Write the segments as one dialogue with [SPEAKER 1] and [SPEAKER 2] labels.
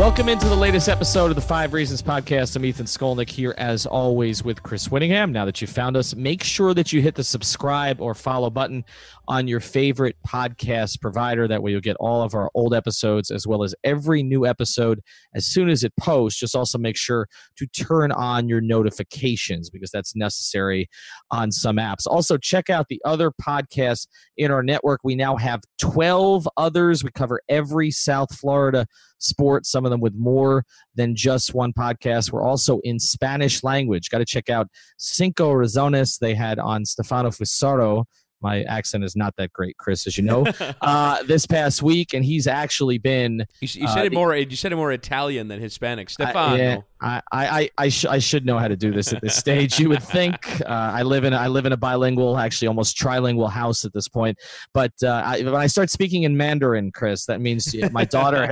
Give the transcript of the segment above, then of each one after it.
[SPEAKER 1] Welcome into the latest episode of the 5 Reasons Podcast. I'm Ethan Skolnick here, as always, with Chris Whittingham. Now that you found us, make sure that you hit the subscribe or follow button on your favorite podcast provider. That way you'll get all of our old episodes as well as every new episode as soon as it posts. Just also make sure to turn on your notifications because that's necessary on some apps. Also, check out the other podcasts in our network. We now have 12 others. We cover every South Florida sport, some of them with more than just one podcast. We're also in Spanish language. Got to check out Cinco Razones. They had on Stefano Fusaro. My accent is not that great, Chris, as you know, this past week, and he's actually been.
[SPEAKER 2] You said it more. You said it more Italian than Hispanic. Stefano.
[SPEAKER 1] I should know how to do this at this stage. You would think. I live in a bilingual, actually almost trilingual house at this point. But when I start speaking in Mandarin, Chris, that means my daughter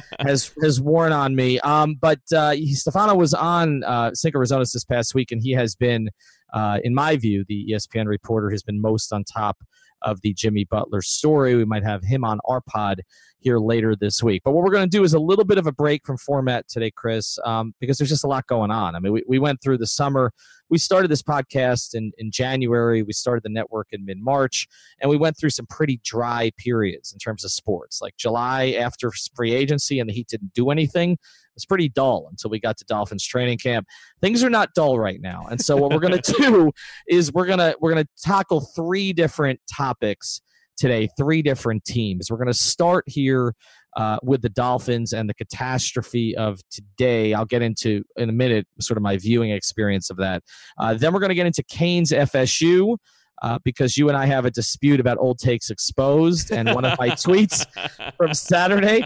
[SPEAKER 1] has worn on me. But Stefano was on Cinco Razones this past week, and he has been. In my view, the ESPN reporter has been most on top of the Jimmy Butler story. We might have him on our pod here later this week. But what we're going to do is a little bit of a break from format today, Chris, because there's just a lot going on. I mean, we went through the summer. We started this podcast in January. We started the network in mid-March, and we went through some pretty dry periods in terms of sports. Like July after free agency and the Heat didn't do anything. It's pretty dull until we got to Dolphins training camp. Things are not dull right now. And so what we're going to do is we're going to tackle 3 different topics today, 3 different teams. We're going to start here with the Dolphins and the catastrophe of today. I'll get into in a minute sort of my viewing experience of that. Then we're going to get into Canes FSU. Because you and I have a dispute about Old Takes Exposed and one of my tweets from Saturday.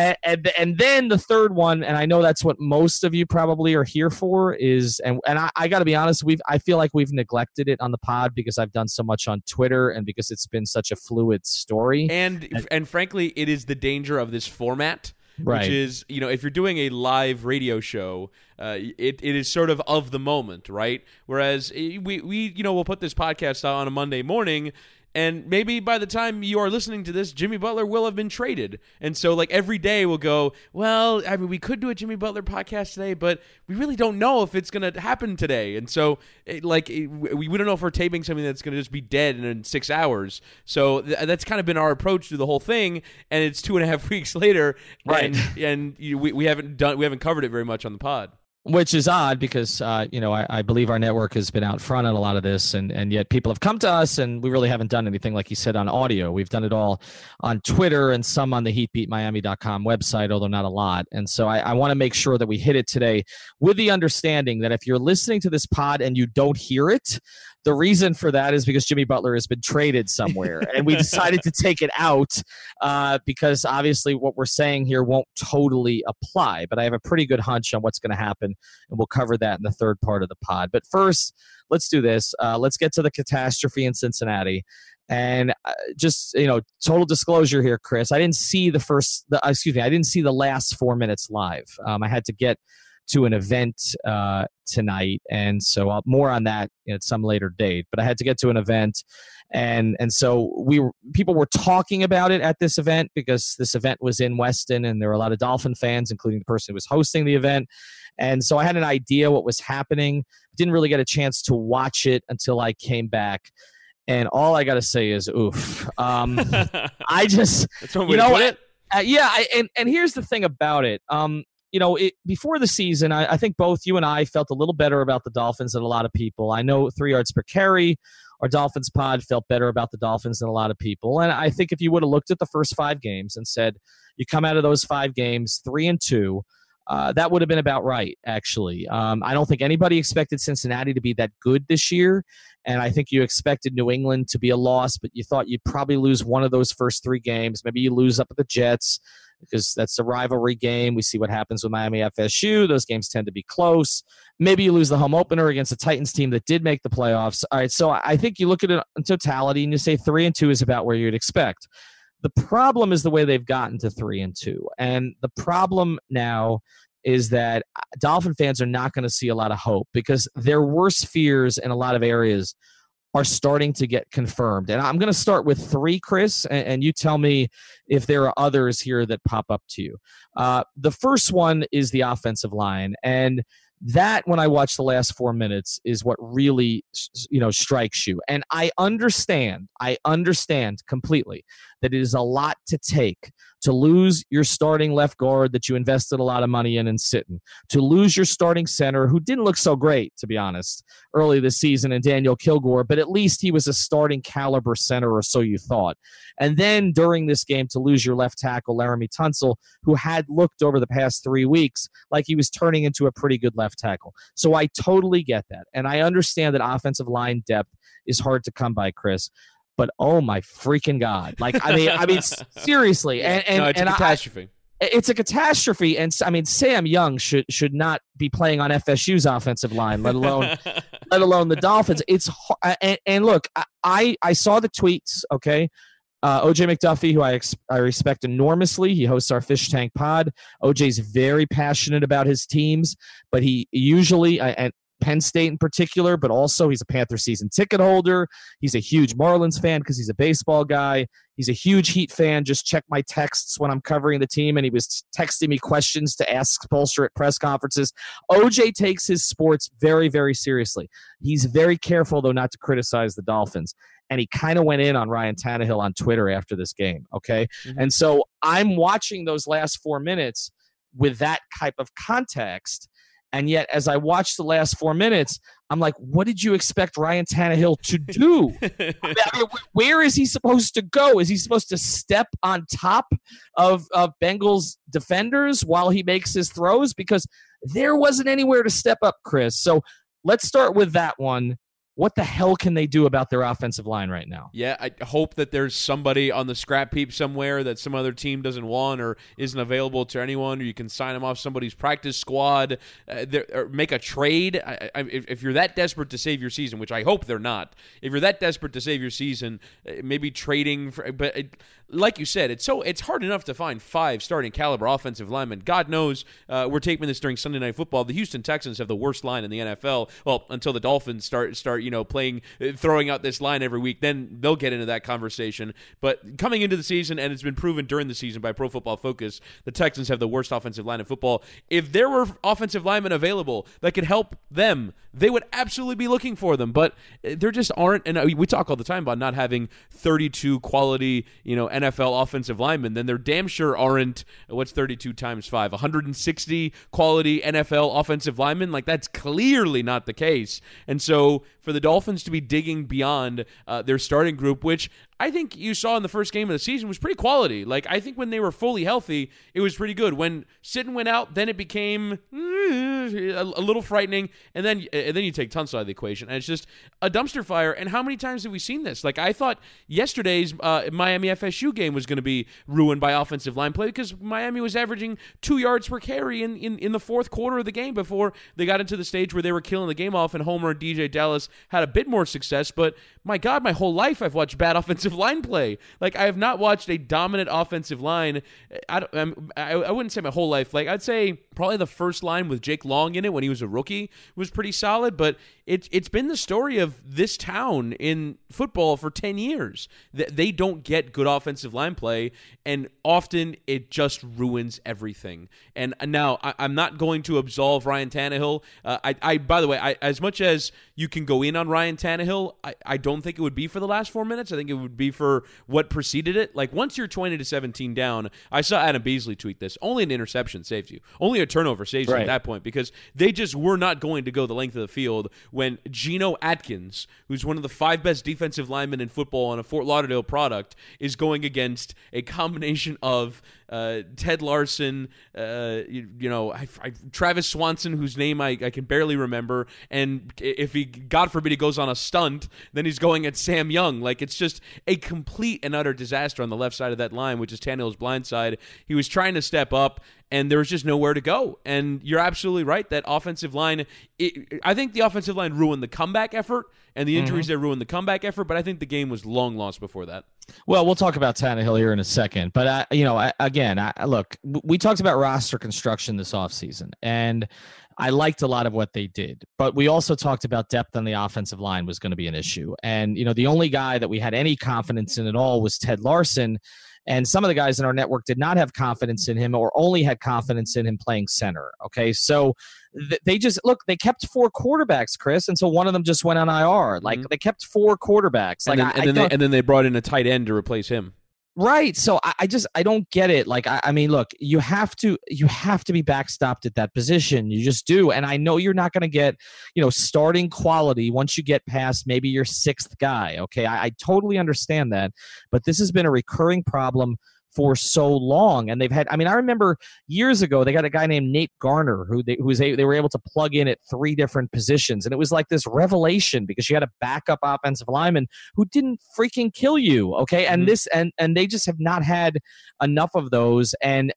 [SPEAKER 1] And then the third one, and I know that's what most of you probably are here for, is, and I got to be honest, I feel like we've neglected it on the pod because I've done so much on Twitter and because it's been such a fluid story.
[SPEAKER 2] And frankly, it is the danger of this format.
[SPEAKER 1] Right.
[SPEAKER 2] Which is, if you're doing a live radio show, it is sort of the moment, right? Whereas we'll put this podcast out on a Monday morning, and maybe by the time you are listening to this, Jimmy Butler will have been traded. And so, like, every day we'll go, well, I mean, we could do a Jimmy Butler podcast today, but we really don't know if it's going to happen today. And so, we don't know if we're taping something that's going to just be dead in 6 hours. So that's kind of been our approach to the whole thing. And it's 2.5 weeks later,
[SPEAKER 1] right?
[SPEAKER 2] And we haven't covered it very much on the pod.
[SPEAKER 1] Which is odd because, I believe our network has been out front on a lot of this, and yet people have come to us, and we really haven't done anything, like you said, on audio. We've done it all on Twitter and some on the HeatBeatMiami.com website, although not a lot. And so I want to make sure that we hit it today with the understanding that if you're listening to this pod and you don't hear it, the reason for that is because Jimmy Butler has been traded somewhere, and we decided to take it out because obviously what we're saying here won't totally apply. But I have a pretty good hunch on what's going to happen, and we'll cover that in the third part of the pod. But first, let's do this. Let's get to the catastrophe in Cincinnati. And just, total disclosure here, Chris, I didn't see I didn't see the last 4 minutes live. I had to get to an event tonight, and so more on that at some later date. But I had to get to an event, and so people were talking about it at this event because this event was in Weston, and there were a lot of Dolphin fans, including the person who was hosting the event. And so I had an idea what was happening. Didn't really get a chance to watch it until I came back. And all I got to say is, oof. I just,
[SPEAKER 2] that's one way to put it.
[SPEAKER 1] And here's the thing about it. Before the season, I think both you and I felt a little better about the Dolphins than a lot of people. I know 3 yards per carry, our Dolphins pod felt better about the Dolphins than a lot of people. And I think if you would have looked at the first 5 games and said, you come out of those 5 games 3-2, that would have been about right, actually. I don't think anybody expected Cincinnati to be that good this year, and I think you expected New England to be a loss, but you thought you'd probably lose one of those first 3 games. Maybe you lose up at the Jets because that's a rivalry game. We see what happens with Miami FSU. Those games tend to be close. Maybe you lose the home opener against a Titans team that did make the playoffs. All right, so I think you look at it in totality, and you say 3-2 is about where you'd expect. The problem is the way they've gotten to 3-2. And the problem now is that Dolphin fans are not going to see a lot of hope because their worst fears in a lot of areas are starting to get confirmed. And I'm going to start with 3, Chris, and you tell me if there are others here that pop up to you. The first one is the offensive line. And that, when I watch the last 4 minutes, is what really, strikes you. And I understand completely that it is a lot to take to lose your starting left guard that you invested a lot of money in and Sitton, to lose your starting center, who didn't look so great, to be honest, early this season, and Daniel Kilgore, but at least he was a starting caliber center, or so you thought. And then during this game, to lose your left tackle, Laramie Tunsil, who had looked over the past 3 weeks like he was turning into a pretty good left tackle. So I totally get that. And I understand that offensive line depth is hard to come by, Chris. But oh my freaking God! I mean, seriously, and
[SPEAKER 2] it's a catastrophe.
[SPEAKER 1] It's a catastrophe, and I mean, Sam Young should not be playing on FSU's offensive line, let alone the Dolphins. It's and look, I saw the tweets. Okay, OJ McDuffie, who I respect enormously, he hosts our Fish Tank Pod. OJ's very passionate about his teams, but he usually and Penn State in particular, but also he's a Panther season ticket holder. He's a huge Marlins fan because he's a baseball guy. He's a huge Heat fan. Just check my texts when I'm covering the team, and he was texting me questions to ask Spoelstra at press conferences. OJ takes his sports very, very seriously. He's very careful, though, not to criticize the Dolphins. And he kind of went in on Ryan Tannehill on Twitter after this game, okay? Mm-hmm. And so I'm watching those last 4 minutes with that type of context. And yet, as I watched the last 4 minutes, I'm like, what did you expect Ryan Tannehill to do? I mean, where is he supposed to go? Is he supposed to step on top of Bengals defenders while he makes his throws? Because there wasn't anywhere to step up, Chris. So let's start with that one. What the hell can they do about their offensive line right now?
[SPEAKER 2] Yeah, I hope that there's somebody on the scrap heap somewhere that some other team doesn't want or isn't available to anyone, or you can sign them off somebody's practice squad, or make a trade. If you're that desperate to save your season, which I hope they're not, if you're that desperate to save your season, maybe trading. Like you said, it's hard enough to find 5 starting caliber offensive linemen. God knows we're taping this during Sunday Night Football. The Houston Texans have the worst line in the NFL. Well, until the Dolphins start throwing out this line every week, then they'll get into that conversation. But coming into the season, and it's been proven during the season by Pro Football Focus, the Texans have the worst offensive line in football. If there were offensive linemen available that could help them, they would absolutely be looking for them. But there just aren't. And we talk all the time about not having 32 quality, NFL offensive linemen. Then there damn sure aren't. What's 32 times 5? 160 quality NFL offensive linemen. Like, that's clearly not the case. And so for the Dolphins to be digging beyond their starting group, which I think you saw in the first game of the season was pretty quality. Like, I think when they were fully healthy, it was pretty good. When Sitton went out, then it became a little frightening, and then you take Tunsil out of the equation, and it's just a dumpster fire. And how many times have we seen this? Like, I thought yesterday's Miami FSU game was going to be ruined by offensive line play because Miami was averaging 2 yards per carry in the fourth quarter of the game before they got into the stage where they were killing the game off, and Homer and DJ Dallas had a bit more success. But my God, my whole life I've watched bad offensive line play. Like, I have not watched a dominant offensive line. I wouldn't say my whole life. Like, I'd say probably the first line with Jake Long in it when he was a rookie was pretty solid, but it's been the story of this town in football for 10 years. They don't get good offensive line play, and often it just ruins everything. And now I'm not going to absolve Ryan Tannehill. By the way, as much as you can go in on Ryan Tannehill, I don't think it would be for the last 4 minutes. I think it would be for what preceded it. Like, once you're 20-17 down, I saw Adam Beasley tweet this, only an interception saves you. Only a turnover saves you at that point, because they just were not going to go the length of the field when Geno Atkins, who's one of the 5 best defensive linemen in football and a Fort Lauderdale product, is going against a combination of Ted Larson, Travis Swanson, whose name I can barely remember, and if he, God forbid, he goes on a stunt, then he's going at Sam Young. Like, it's just a complete and utter disaster on the left side of that line, which is Tannehill's blind side. He was trying to step up, and there was just nowhere to go. And you're absolutely right. That offensive line I think the offensive line ruined the comeback effort, and the injuries there ruined the comeback effort, but I think the game was long lost before that.
[SPEAKER 1] Well, we'll talk about Tannehill here in a second. But, look, we talked about roster construction this offseason, and I liked a lot of what they did. But we also talked about depth on the offensive line was going to be an issue. And, the only guy that we had any confidence in at all was Ted Larson. And some of the guys in our network did not have confidence in him or only had confidence in him playing center. Okay, so they kept 4 quarterbacks, Chris, and so one of them just went on IR. Like, they kept 4 quarterbacks.
[SPEAKER 2] And then they brought in a tight end to replace him.
[SPEAKER 1] Right. So I don't get it. Like, I mean, look, you have to be backstopped at that position. You just do. And I know you're not going to get, starting quality once you get past maybe your 6th guy. Okay. I totally understand that. But this has been a recurring problem for so long. And I remember years ago, they got a guy named Nate Garner who they were able to plug in at 3 different positions. And it was like this revelation because you had a backup offensive lineman who didn't freaking kill you. Okay. And and they just have not had enough of those. And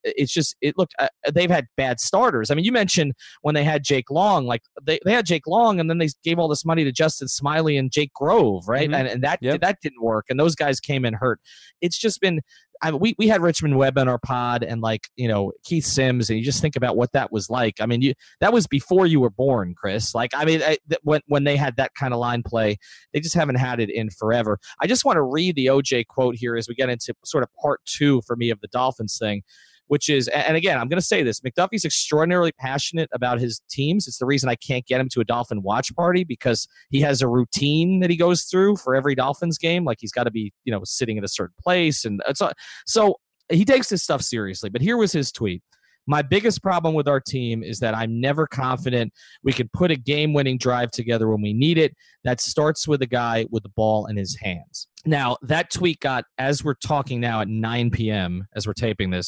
[SPEAKER 1] they've had bad starters. I mean, you mentioned when they had Jake Long, like they had Jake Long and then they gave all this money to Justin Smiley and Jake Grove. Right. And that didn't work. And those guys came in hurt. It's just been, we had Richmond Webb on our pod and Keith Sims, and you just think about what that was like. I mean, that was before you were born, Chris. Like, I mean, when they had that kind of line play, they just haven't had it in forever. I just want to read the OJ quote here as we get into sort of part 2 for me of the Dolphins thing, which is, and again, I'm going to say this, McDuffie's extraordinarily passionate about his teams. It's the reason I can't get him to a Dolphin watch party because he has a routine that he goes through for every Dolphins game. Like, he's got to be, sitting in a certain place. And so he takes this stuff seriously. But here was his tweet. My biggest problem with our team is that I'm never confident we can put a game-winning drive together when we need it. That starts with a guy with the ball in his hands. Now, that tweet got, as we're talking now at 9 p.m., as we're taping this,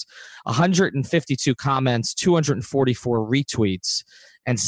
[SPEAKER 1] 152 comments, 244 retweets, and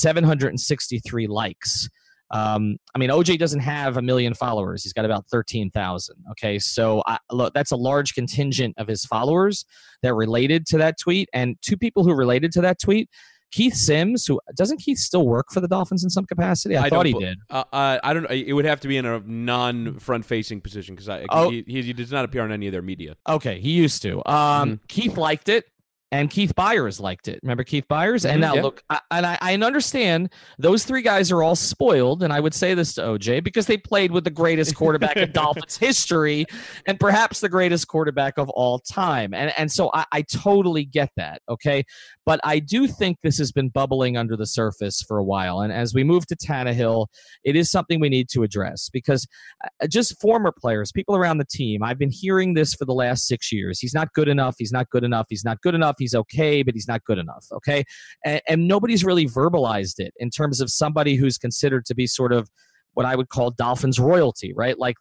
[SPEAKER 1] 763 likes. I mean, OJ doesn't have 1 million followers. He's got about 13,000. Okay, so look, that's a large contingent of his followers that related to that tweet. And 2 people who related to that tweet, Keith Sims, who doesn't Keith still work for the Dolphins in some capacity? I thought he did.
[SPEAKER 2] I don't know. It would have to be in a non-front-facing position because he does not appear on any of their media.
[SPEAKER 1] Okay, he used to. Keith liked it. And Keith Byers liked it. Remember Keith Byers? And now, look, I understand those 3 guys are all spoiled, and I would say this to OJ, because they played with the greatest quarterback in Dolphins history and perhaps the greatest quarterback of all time. And so I totally get that, okay? But I do think this has been bubbling under the surface for a while. And as we move to Tannehill, it is something we need to address because just former players, people around the team, I've been hearing this for the last 6 years. He's not good enough. He's not good enough. He's not good enough. He's okay, but he's not good enough. Okay. And nobody's really verbalized it in terms of somebody who's considered to be sort of what I would call Dolphins royalty, right? Like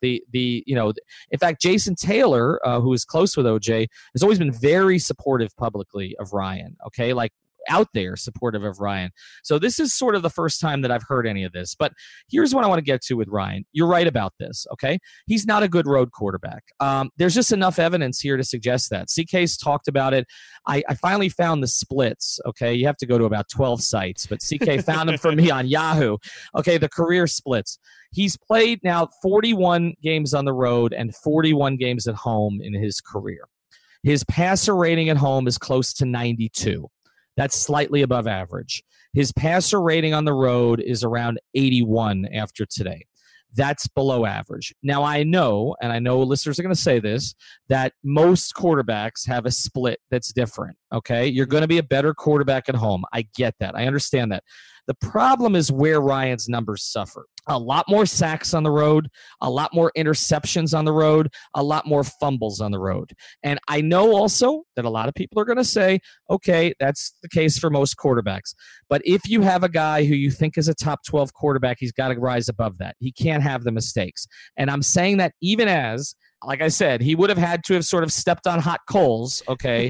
[SPEAKER 1] in fact, Jason Taylor, who is close with OJ, has always been very supportive publicly of Ryan. Okay. Like, out there supportive of Ryan. So this is sort of the first time that I've heard any of this. But here's what I want to get to with Ryan. You're right about this, okay? He's not a good road quarterback. There's just enough evidence here to suggest that. CK's talked about it. I finally found the splits, okay? You have to go to about 12 sites, but CK found them for me on Yahoo. Okay, the career splits. He's played now 41 games on the road and 41 games at home in his career. His passer rating at home is close to 92. That's slightly above average. His passer rating on the road is around 81 after today. That's below average. Now, I know, and I know listeners are going to say this, that most quarterbacks have a split that's different, okay? You're going to be a better quarterback at home. I get that. I understand that. The problem is where Ryan's numbers suffer. A lot more sacks on the road, a lot more interceptions on the road, a lot more fumbles on the road. And I know also that a lot of people are going to say, okay, that's the case for most quarterbacks. But if you have a guy who you think is a top 12 quarterback, he's got to rise above that. He can't have the mistakes. And I'm saying that even as, like I said, he would have had to have sort of stepped on hot coals, okay,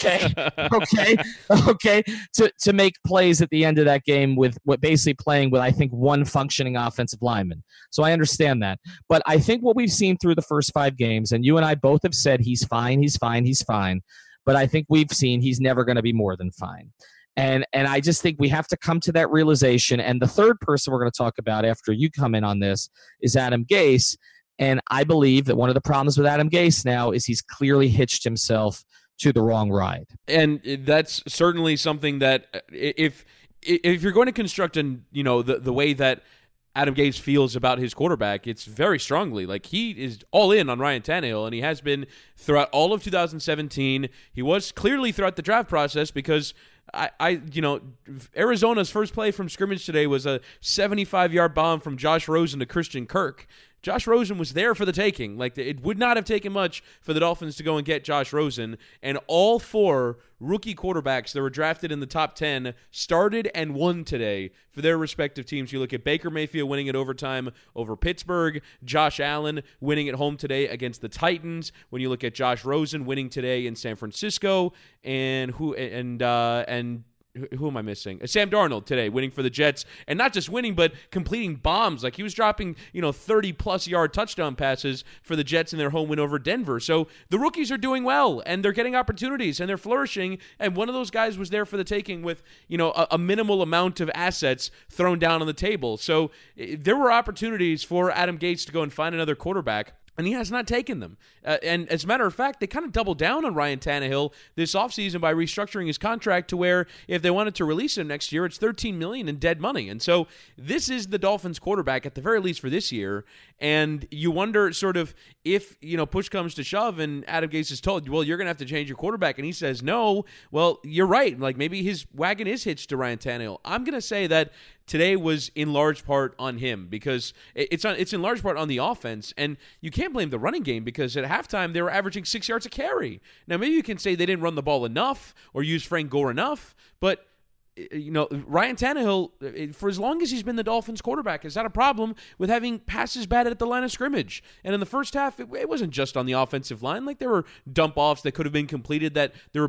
[SPEAKER 1] to make plays at the end of that game with basically playing with, I think, one functioning offensive lineman. So I understand that. But I think what we've seen through the first 5 games, and you and I both have said he's fine, but I think we've seen he's never going to be more than fine. And I just think we have to come to that realization. And the third person we're going to talk about after you come in on this is Adam Gase. And I believe that one of the problems with Adam Gase now is he's clearly hitched himself to the wrong ride.
[SPEAKER 2] And that's certainly something that if you're going to construct the way that Adam Gase feels about his quarterback, it's very strongly. Like, he is all in on Ryan Tannehill, and he has been throughout all of 2017. He was clearly throughout the draft process, because Arizona's first play from scrimmage today was a 75-yard bomb from Josh Rosen to Christian Kirk. Josh Rosen was there for the taking. Like, it would not have taken much for the Dolphins to go and get Josh Rosen. And all 4 rookie quarterbacks that were drafted in the top 10 started and won today for their respective teams. You look at Baker Mayfield winning it overtime over Pittsburgh, Josh Allen winning at home today against the Titans. When you look at Josh Rosen winning today in San Francisco, and who am I missing? Sam Darnold today winning for the Jets, and not just winning, but completing bombs. Like, he was dropping 30-plus yard touchdown passes for the Jets in their home win over Denver. So the rookies are doing well, and they're getting opportunities, and they're flourishing. And one of those guys was there for the taking with a minimal amount of assets thrown down on the table. So there were opportunities for Adam Gase to go and find another quarterback, and he has not taken them. And as a matter of fact, they kind of doubled down on Ryan Tannehill this offseason by restructuring his contract to where if they wanted to release him next year, it's $13 million in dead money. And so this is the Dolphins quarterback, at the very least for this year. And you wonder sort of if, push comes to shove and Adam Gase is told, well, you're going to have to change your quarterback. And he says, no, well, you're right. Like, maybe his wagon is hitched to Ryan Tannehill. I'm going to say that today was in large part on him, because it's in large part on the offense. And you can't blame the running game, because at halftime they were averaging 6 yards a carry. Now, maybe you can say they didn't run the ball enough or use Frank Gore enough, but Ryan Tannehill, for as long as he's been the Dolphins quarterback, has had a problem with having passes batted at the line of scrimmage. And in the first half, it wasn't just on the offensive line. Like, there were dump offs that could have been completed, that there were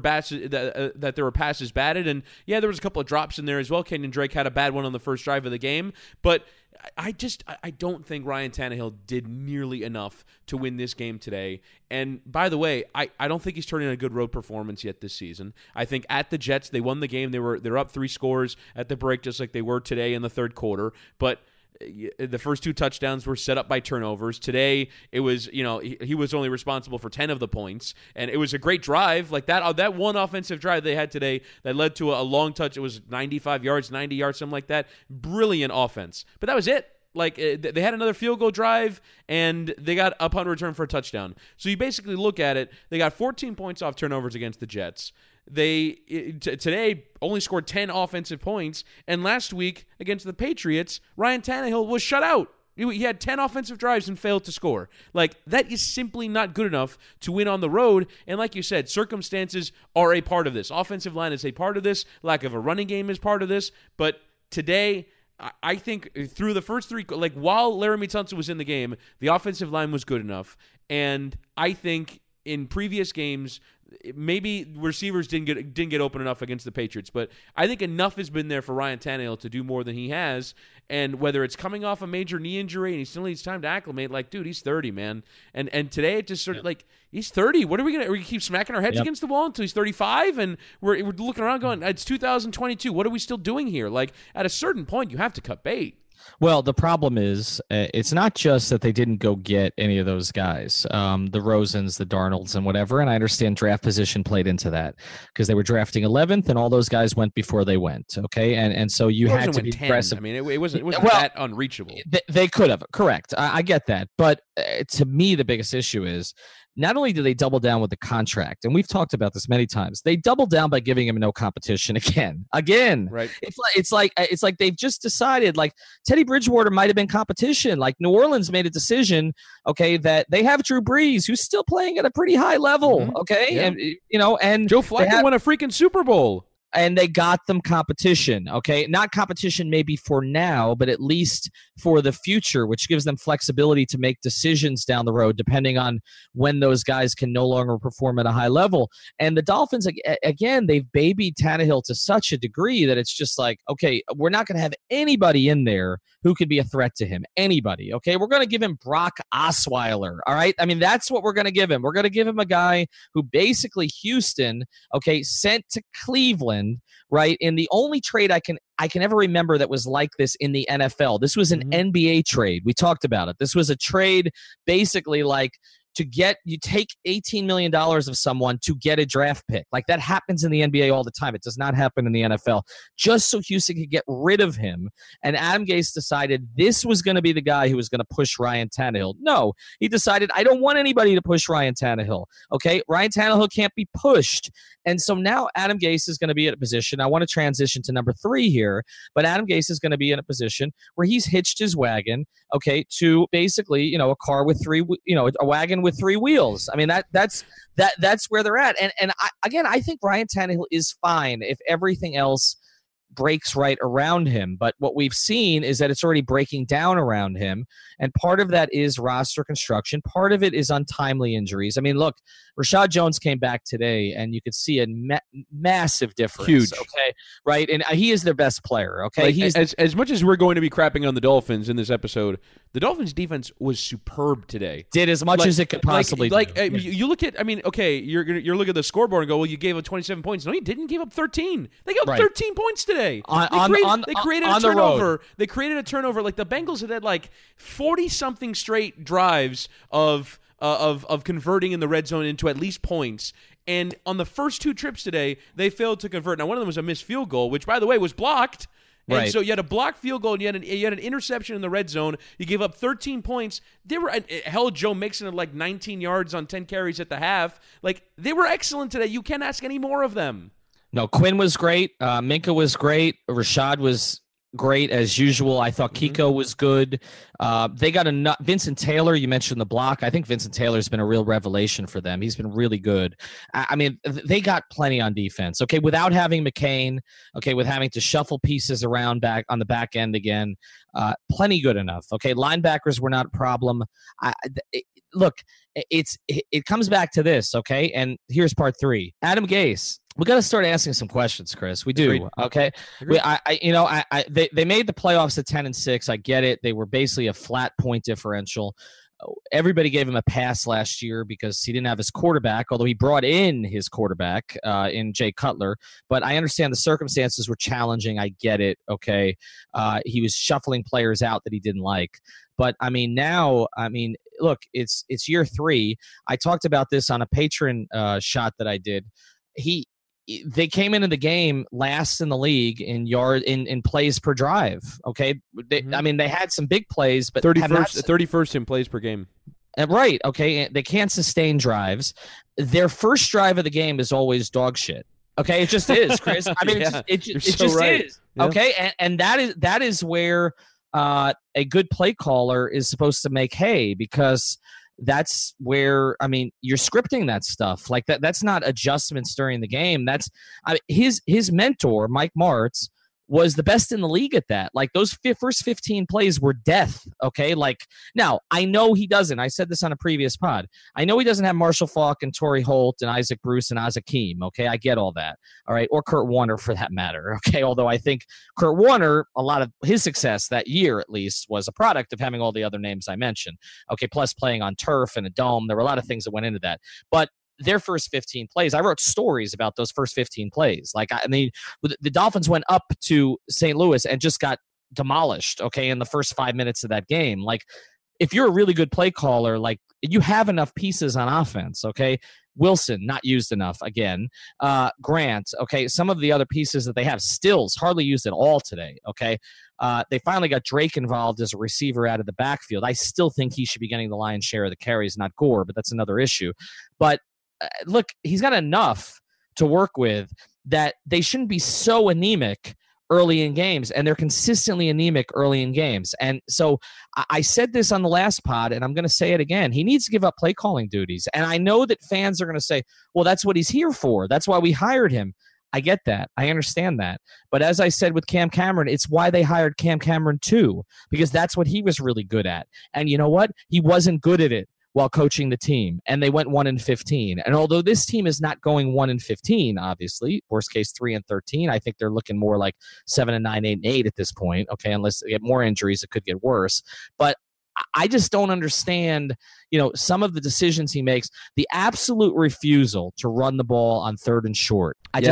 [SPEAKER 2] that there were passes batted, and yeah, there was a couple of drops in there as well. Kenyon Drake had a bad one on the first drive of the game, but I don't think Ryan Tannehill did nearly enough to win this game today. And by the way, I don't think he's turning in a good road performance yet this season. I think at the Jets, they won the game. They're up 3 scores at the break, just like they were today in the third quarter. But the first 2 touchdowns were set up by turnovers. Today, it was, he was only responsible for 10 of the points, and it was a great drive. Like, that one offensive drive they had today that led to a long touch. It was 95 yards, 90 yards, something like that. Brilliant offense. But that was it. Like, they had another field goal drive, and they got a punt return for a touchdown. So you basically look at it, they got 14 points off turnovers against the Jets. They today only scored 10 offensive points, and last week against the Patriots, Ryan Tannehill was shut out. He had 10 offensive drives and failed to score. Like, that is simply not good enough to win on the road. And like you said, circumstances are a part of this. Offensive line is a part of this. Lack of a running game is part of this. But today, I think through the first 3, like, while Laramie Tunsil was in the game, the offensive line was good enough. And I think in previous games, maybe receivers didn't get open enough against the Patriots, but I think enough has been there for Ryan Tannehill to do more than he has. And whether it's coming off a major knee injury and he still needs time to acclimate, like, dude, he's 30, man. And today it just sort of like, he's 30. What are we gonna keep smacking our heads against the wall until he's 35? And we're looking around going, it's 2022. What are we still doing here? Like, at a certain point, you have to cut bait.
[SPEAKER 1] Well, the problem is it's not just that they didn't go get any of those guys, the Rosens, the Darnolds, and whatever. And I understand draft position played into that because they were drafting 11th, and all those guys went before they went. Okay, and so you had to be
[SPEAKER 2] 10.
[SPEAKER 1] aggressive.
[SPEAKER 2] I mean, it wasn't that unreachable.
[SPEAKER 1] They could have, correct. I get that, but to me, the biggest issue is not only do they double down with the contract, and we've talked about this many times, they double down by giving him no competition again.
[SPEAKER 2] Right.
[SPEAKER 1] It's like they've just decided, like, Teddy Bridgewater might have been competition. Like, New Orleans made a decision, okay, that they have Drew Brees, who's still playing at a pretty high level, okay,
[SPEAKER 2] yeah.
[SPEAKER 1] and
[SPEAKER 2] Joe Flacco won a freaking Super Bowl.
[SPEAKER 1] And they got them competition, okay? Not competition maybe for now, but at least for the future, which gives them flexibility to make decisions down the road depending on when those guys can no longer perform at a high level. And the Dolphins, again, they've babied Tannehill to such a degree that it's just like, okay, we're not going to have anybody in there who could be a threat to him. Anybody, okay? We're going to give him Brock Osweiler, all right? I mean, that's what we're going to give him. We're going to give him a guy who basically Houston, okay, sent to Cleveland happened, right? In the only trade I can ever remember that was like this in the NFL. This was an NBA trade. We talked about it. This was a trade basically like you take $18 million of someone to get a draft pick. Like that happens in the NBA all the time. It does not happen in the NFL. Just so Houston could get rid of him. And Adam Gase decided this was going to be the guy who was going to push Ryan Tannehill. No, he decided, I don't want anybody to push Ryan Tannehill. Okay, Ryan Tannehill can't be pushed. And so now Adam Gase is going to be in a position, I want to transition to number 3 here, but Adam Gase is going to be in a position where he's hitched his wagon, okay, to basically, a car with a wagon with 3 wheels. I mean, that's where they're at. And I think Ryan Tannehill is fine if everything else breaks right around him. But what we've seen is that it's already breaking down around him. And part of that is roster construction. Part of it is untimely injuries. I mean, look, Rashad Jones came back today, and you could see a massive difference.
[SPEAKER 2] Huge.
[SPEAKER 1] Okay, right? And he is their best player, okay?
[SPEAKER 2] Like, as much as we're going to be crapping on the Dolphins in this episode, the Dolphins' defense was superb today.
[SPEAKER 1] Did as much as it could possibly do.
[SPEAKER 2] You look at, you're looking at the scoreboard and go, well, you gave up 27 points. No, you didn't give up 13. They gave up 13 points today. They created a turnover. They created a turnover. Like the Bengals had like 40-something straight drives of converting in the red zone into at least points. And on the first 2 trips today, they failed to convert. Now, one of them was a missed field goal, which, by the way, was blocked. And so you had a blocked field goal, and you had an interception in the red zone. You gave up 13 points. They were Joe Mixon had like 19 yards on 10 carries at the half. Like, they were excellent today. You can't ask any more of them.
[SPEAKER 1] No, Quinn was great. Minka was great. Rashad was great as usual. I thought Kiko was good. They got Vincent Taylor. You mentioned the block. I think Vincent Taylor's been a real revelation for them. He's been really good. I mean, they got plenty on defense. Okay, without having McCain. Okay, with having to shuffle pieces around back on the back end again. Plenty good enough. Okay, linebackers were not a problem. Look, it comes back to this. Okay, and here's part 3. Adam Gase. We got to start asking some questions, Chris. We do.
[SPEAKER 2] Agreed.
[SPEAKER 1] Okay. They made the playoffs at 10-6. I get it. They were basically a flat point differential. Everybody gave him a pass last year because he didn't have his quarterback, although he brought in his quarterback in Jay Cutler. But I understand the circumstances were challenging. I get it. Okay. He was shuffling players out that he didn't like. But look, it's year 3. I talked about this on a Patreon shot that I did. They came into the game last in the league in plays per drive. Okay, they had some big plays, but
[SPEAKER 2] 31st in plays per game.
[SPEAKER 1] Right. Okay, they can't sustain drives. Their first drive of the game is always dog shit. Okay, it just is, Chris. I mean, it just
[SPEAKER 2] right.
[SPEAKER 1] is. Yeah. Okay, and that is where a good play caller is supposed to make hay, because that's where, you're scripting that stuff. Like that's not adjustments during the game. That's his mentor, Mike Martz, was the best in the league at that. Like those first 15 plays were death. Okay. Like now I know he doesn't, I said this on a previous pod. I know he doesn't have Marshall Faulk and Torrey Holt and Isaac Bruce and Azakeem. Okay. I get all that. All right. Or Kurt Warner for that matter. Okay. Although I think Kurt Warner, a lot of his success that year, at least, was a product of having all the other names I mentioned. Okay. Plus playing on turf and a dome. There were a lot of things that went into that, but their first 15 plays, I wrote stories about those first 15 plays. Like, the Dolphins went up to St. Louis and just got demolished, okay, in the first 5 minutes of that game. Like, if you're a really good play caller, like, you have enough pieces on offense, okay? Wilson, not used enough again. Grant, okay, some of the other pieces that they have, Stills, hardly used at all today, okay? They finally got Drake involved as a receiver out of the backfield. I still think he should be getting the lion's share of the carries, not Gore, but that's another issue. But look, he's got enough to work with that they shouldn't be so anemic early in games, and they're consistently anemic early in games. And so I said this on the last pod, and I'm going to say it again. He needs to give up play calling duties. And I know that fans are going to say, well, that's what he's here for. That's why we hired him. I get that. I understand that. But as I said with Cam Cameron, it's why they hired Cam Cameron too, because that's what he was really good at. And you know what? He wasn't good at it while coaching the team, and they went 1-15. And although this team is not going 1-15, obviously, worst case 3-13, I think they're looking more like 7-9, 8-8 at this point. Okay, unless they get more injuries, it could get worse. But I just don't understand, some of the decisions he makes. The absolute refusal to run the ball on 3rd and short.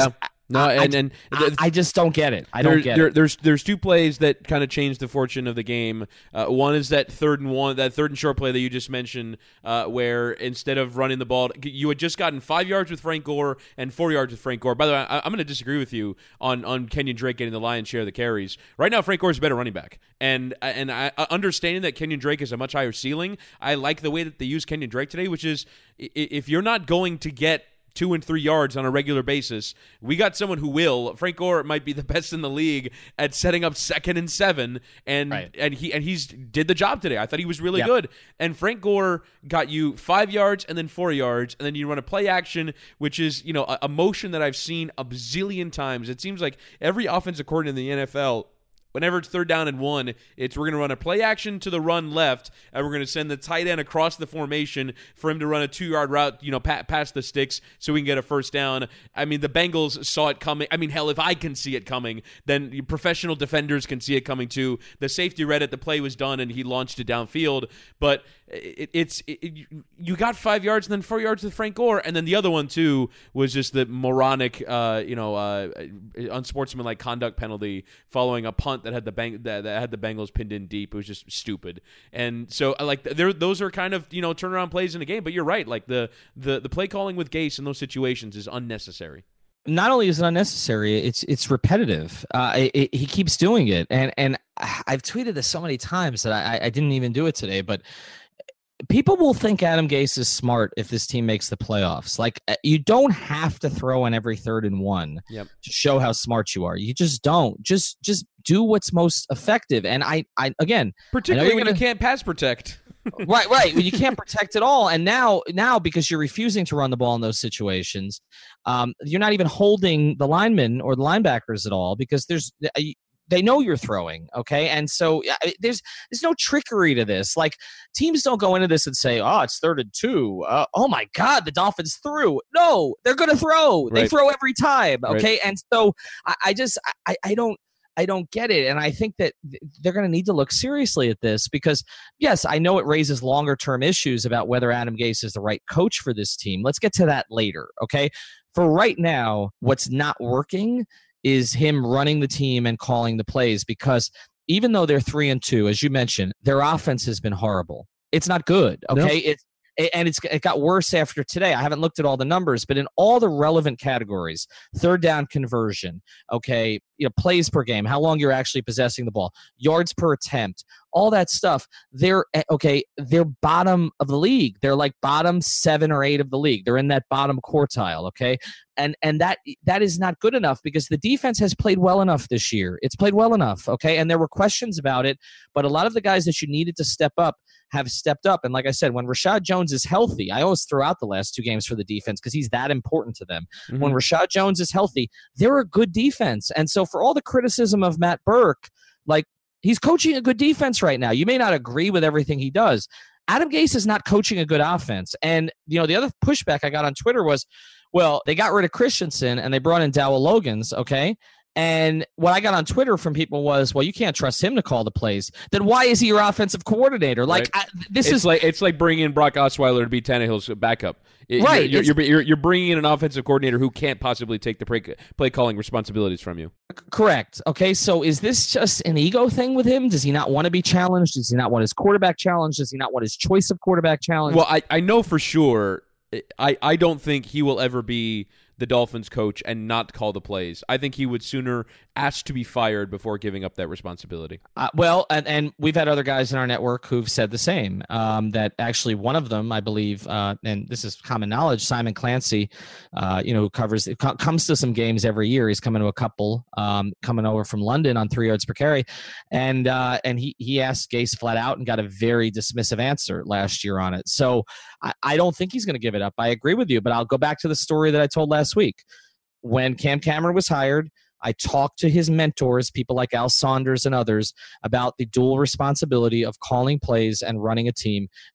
[SPEAKER 2] No,
[SPEAKER 1] I just don't get it. I don't get it.
[SPEAKER 2] There's two plays that kind of changed the fortune of the game. One is that third and short play that you just mentioned, where instead of running the ball, you had just gotten 5 yards with Frank Gore and 4 yards with Frank Gore. By the way, I'm going to disagree with you on Kenyon Drake getting the lion's share of the carries. Right now, Frank Gore is a better running back, and I understanding that Kenyon Drake is a much higher ceiling. I like the way that they use Kenyon Drake today, which is if you're not going to get 2 and 3 yards on a regular basis, we got someone who will. Frank Gore might be the best in the league at setting up 2nd and 7, and he's did the job today. I thought he was really good. And Frank Gore got you 5 yards and then 4 yards, and then you run a play action, which is a motion that I've seen a bazillion times. It seems like every offensive coordinator in the NFL, whenever it's 3rd down and 1, we're going to run a play action to the run left, and we're going to send the tight end across the formation for him to run a 2-yard route, past the sticks so we can get a first down. I mean, the Bengals saw it coming. I mean, hell, if I can see it coming, then professional defenders can see it coming too. The safety read it, the play was done, and he launched it downfield. But you got 5 yards and then 4 yards with Frank Gore, and then the other one too was just the moronic, unsportsmanlike conduct penalty following a punt that had the Bengals pinned in deep. It was just stupid, and so those are kind of turnaround plays in the game. But you're right, like the play calling with Gase in those situations is unnecessary.
[SPEAKER 1] Not only is it unnecessary, it's repetitive. He keeps doing it, and I've tweeted this so many times that I didn't even do it today, but people will think Adam Gase is smart if this team makes the playoffs. Like, you don't have to throw in every 3rd and 1 to show how smart you are. You just don't. Just do what's most effective. And I again,
[SPEAKER 2] particularly when you can't pass protect.
[SPEAKER 1] right. When you can't protect at all. And now because you're refusing to run the ball in those situations, you're not even holding the linemen or the linebackers at all because they know you're throwing, okay? And so there's no trickery to this. Like, teams don't go into this and say, oh, it's 3rd and 2. Oh, my God, the Dolphins threw. No, they're going to throw. Right. They throw every time, okay? Right. And so I don't get it. And I think that they're going to need to look seriously at this because, yes, I know it raises longer-term issues about whether Adam Gase is the right coach for this team. Let's get to that later, okay? For right now, what's not working is him running the team and calling the plays because even though they're 3 and 2, as you mentioned, their offense has been horrible. It's not good, okay? No. It got worse after today. I haven't looked at all the numbers, but in all the relevant categories, 3rd down conversion, okay, plays per game, how long you're actually possessing the ball, yards per attempt, all that stuff, they're bottom of the league. They're like bottom 7 or 8 of the league. They're in that bottom quartile, okay? And that is not good enough because the defense has played well enough this year. It's played well enough, okay? And there were questions about it, but a lot of the guys that you needed to step up have stepped up. And like I said, when Rashad Jones is healthy, I always throw out the last 2 games for the defense because he's that important to them. Mm-hmm. When Rashad Jones is healthy, they're a good defense. And so for all the criticism of Matt Burke, like, he's coaching a good defense right now. You may not agree with everything he does. Adam Gase is not coaching a good offense. And, the other pushback I got on Twitter was, well, they got rid of Christensen and they brought in Dowell Logans, okay? And what I got on Twitter from people was, well, you can't trust him to call the plays. Then why is he your offensive coordinator? Like, right.
[SPEAKER 2] It's like bringing in Brock Osweiler to be Tannehill's backup. Right. You're bringing in an offensive coordinator who can't possibly take the play calling responsibilities from you.
[SPEAKER 1] Correct. Okay, so is this just an ego thing with him? Does he not want to be challenged? Does he not want his quarterback challenged? Does he not want his choice of quarterback challenged?
[SPEAKER 2] Well, I know for sure. I don't think he will ever be the Dolphins coach and not call the plays. I think he would sooner ask to be fired before giving up that responsibility.
[SPEAKER 1] Well, and we've had other guys in our network who've said the same, that actually one of them, I believe, and this is common knowledge, Simon Clancy, who comes to some games every year. He's coming to a couple, coming over from London on 3 yards per carry. And he asked Gase flat out and got a very dismissive answer last year on it. So I don't think he's going to give it up. I agree with you, but I'll go back to the story that I told last week. When Cam Cameron was hired, I talked to his mentors, people like Al Saunders and others, about the dual responsibility of calling plays and running a team. And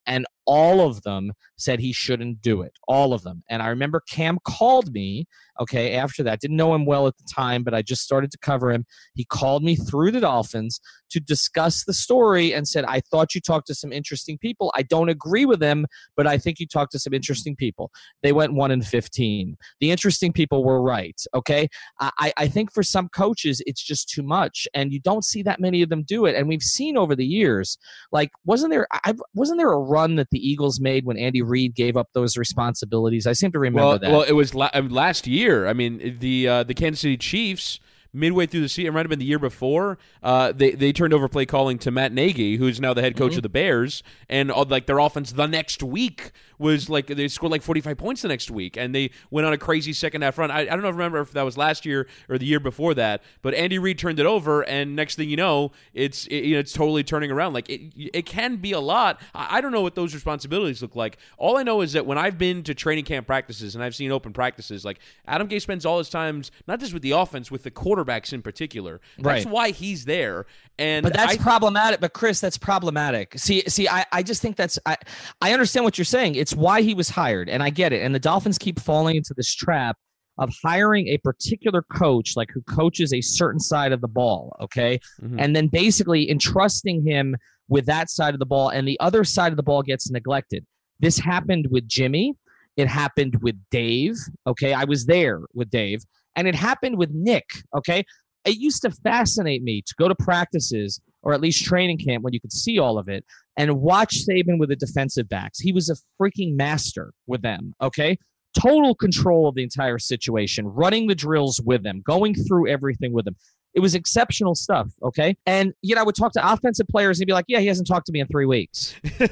[SPEAKER 1] all of them said he shouldn't do it. All of them. And I remember Cam called me, okay, after that. Didn't know him well at the time, but I just started to cover him. He called me through the Dolphins to discuss the story and said, I thought you talked to some interesting people. I don't agree with them, but I think you talked to some interesting people. They went 1-15. The interesting people were right, okay? I think for some coaches, it's just too much, and you don't see that many of them do it. And we've seen over the years, like, wasn't there a run that the Eagles made when Andy Reid gave up those responsibilities? I seem to remember that.
[SPEAKER 2] Well, it was last year. I mean, the Kansas City Chiefs, midway through the season, it might have been the year before, they turned over play calling to Matt Nagy, who's now the head coach of the Bears, and like their offense the next week was like they scored like 45 points the next week, and they went on a crazy second half run. I don't remember if that was last year or the year before that, but Andy Reid turned it over, and next thing you know, it's totally turning around. Like it can be a lot. I don't know what those responsibilities look like. All I know is that when I've been to training camp practices and I've seen open practices, like Adam Gase spends all his time not just with the offense, with the quarterbacks in particular. That's why he's there. But
[SPEAKER 1] that's problematic. But Chris, that's problematic. See, I just think I understand what you're saying. It's why he was hired, and I get it. And the Dolphins keep falling into this trap of hiring a particular coach, like who coaches a certain side of the ball, okay? Mm-hmm. And then basically entrusting him with that side of the ball, and the other side of the ball gets neglected. This happened with Jimmy. It happened with Dave, okay? I was there with Dave. And it happened with Nick, okay? It used to fascinate me to go to practices or at least training camp when you could see all of it and watch Saban with the defensive backs. He was a freaking master with them, okay? Total control of the entire situation, running the drills with them, going through everything with them. It was exceptional stuff, okay? And, I would talk to offensive players and he'd be like, yeah, he hasn't talked to me in 3 weeks.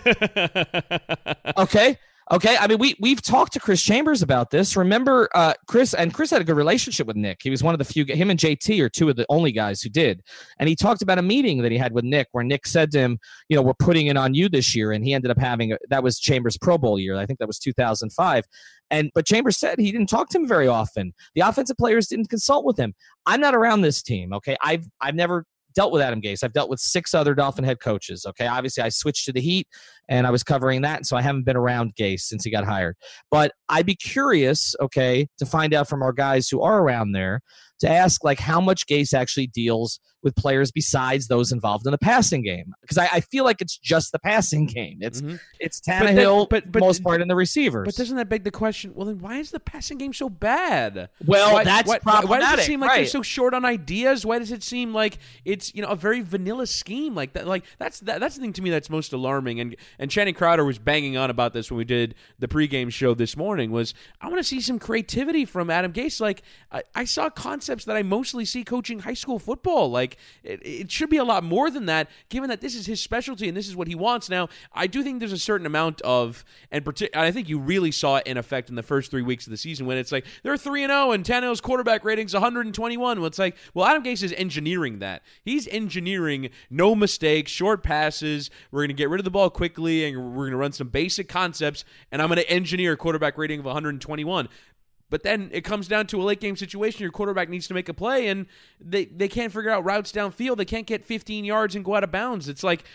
[SPEAKER 1] Okay, I mean, we've talked to Chris Chambers about this. Remember, Chris had a good relationship with Nick. He was one of the few. Him and JT are two of the only guys who did. And he talked about a meeting that he had with Nick, where Nick said to him, we're putting it on you this year. And he ended up that was Chambers' Pro Bowl year. I think that was 2005. But Chambers said he didn't talk to him very often. The offensive players didn't consult with him. I'm not around this team. Okay, I've never dealt with Adam Gase. I've dealt with 6 other Dolphin head coaches. Okay, obviously I switched to the Heat and I was covering that, and so I haven't been around Gase since he got hired. But I'd be curious, okay, to find out from our guys who are around there, to ask like how much Gase actually deals with players besides those involved in the passing game, because I feel like it's just the passing game. It's Tannehill, but most part, in the receivers.
[SPEAKER 2] But doesn't that beg the question? Well, then why is the passing game so bad?
[SPEAKER 1] Well, that's problematic.
[SPEAKER 2] Why does it seem like they're so short on ideas? Why does it seem like it's a very vanilla scheme like that? Like that's the thing to me that's most alarming. And Channing Crowder was banging on about this when we did the pregame show this morning. Was I want to see some creativity from Adam Gase? Like I saw concepts that I mostly see coaching high school football. Like it should be a lot more than that, given that this is his specialty and this is what he wants. Now, I do think there's a certain amount of, and I think you really saw it in effect in the first 3 weeks of the season when it's like they're 3-0 and Tannehill's quarterback rating's 121. Well, it's like, well, Adam Gase is engineering that. He's engineering no mistakes, short passes. We're going to get rid of the ball quickly and we're going to run some basic concepts, and I'm going to engineer a quarterback rating of 121. But then it comes down to a late game situation. Your quarterback needs to make a play, and they can't figure out routes downfield. They can't get 15 yards and go out of bounds. It's like,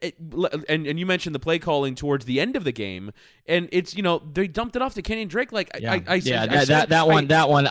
[SPEAKER 2] and you mentioned the play calling towards the end of the game, and it's they dumped it off to Kenyon Drake. Like that
[SPEAKER 1] one.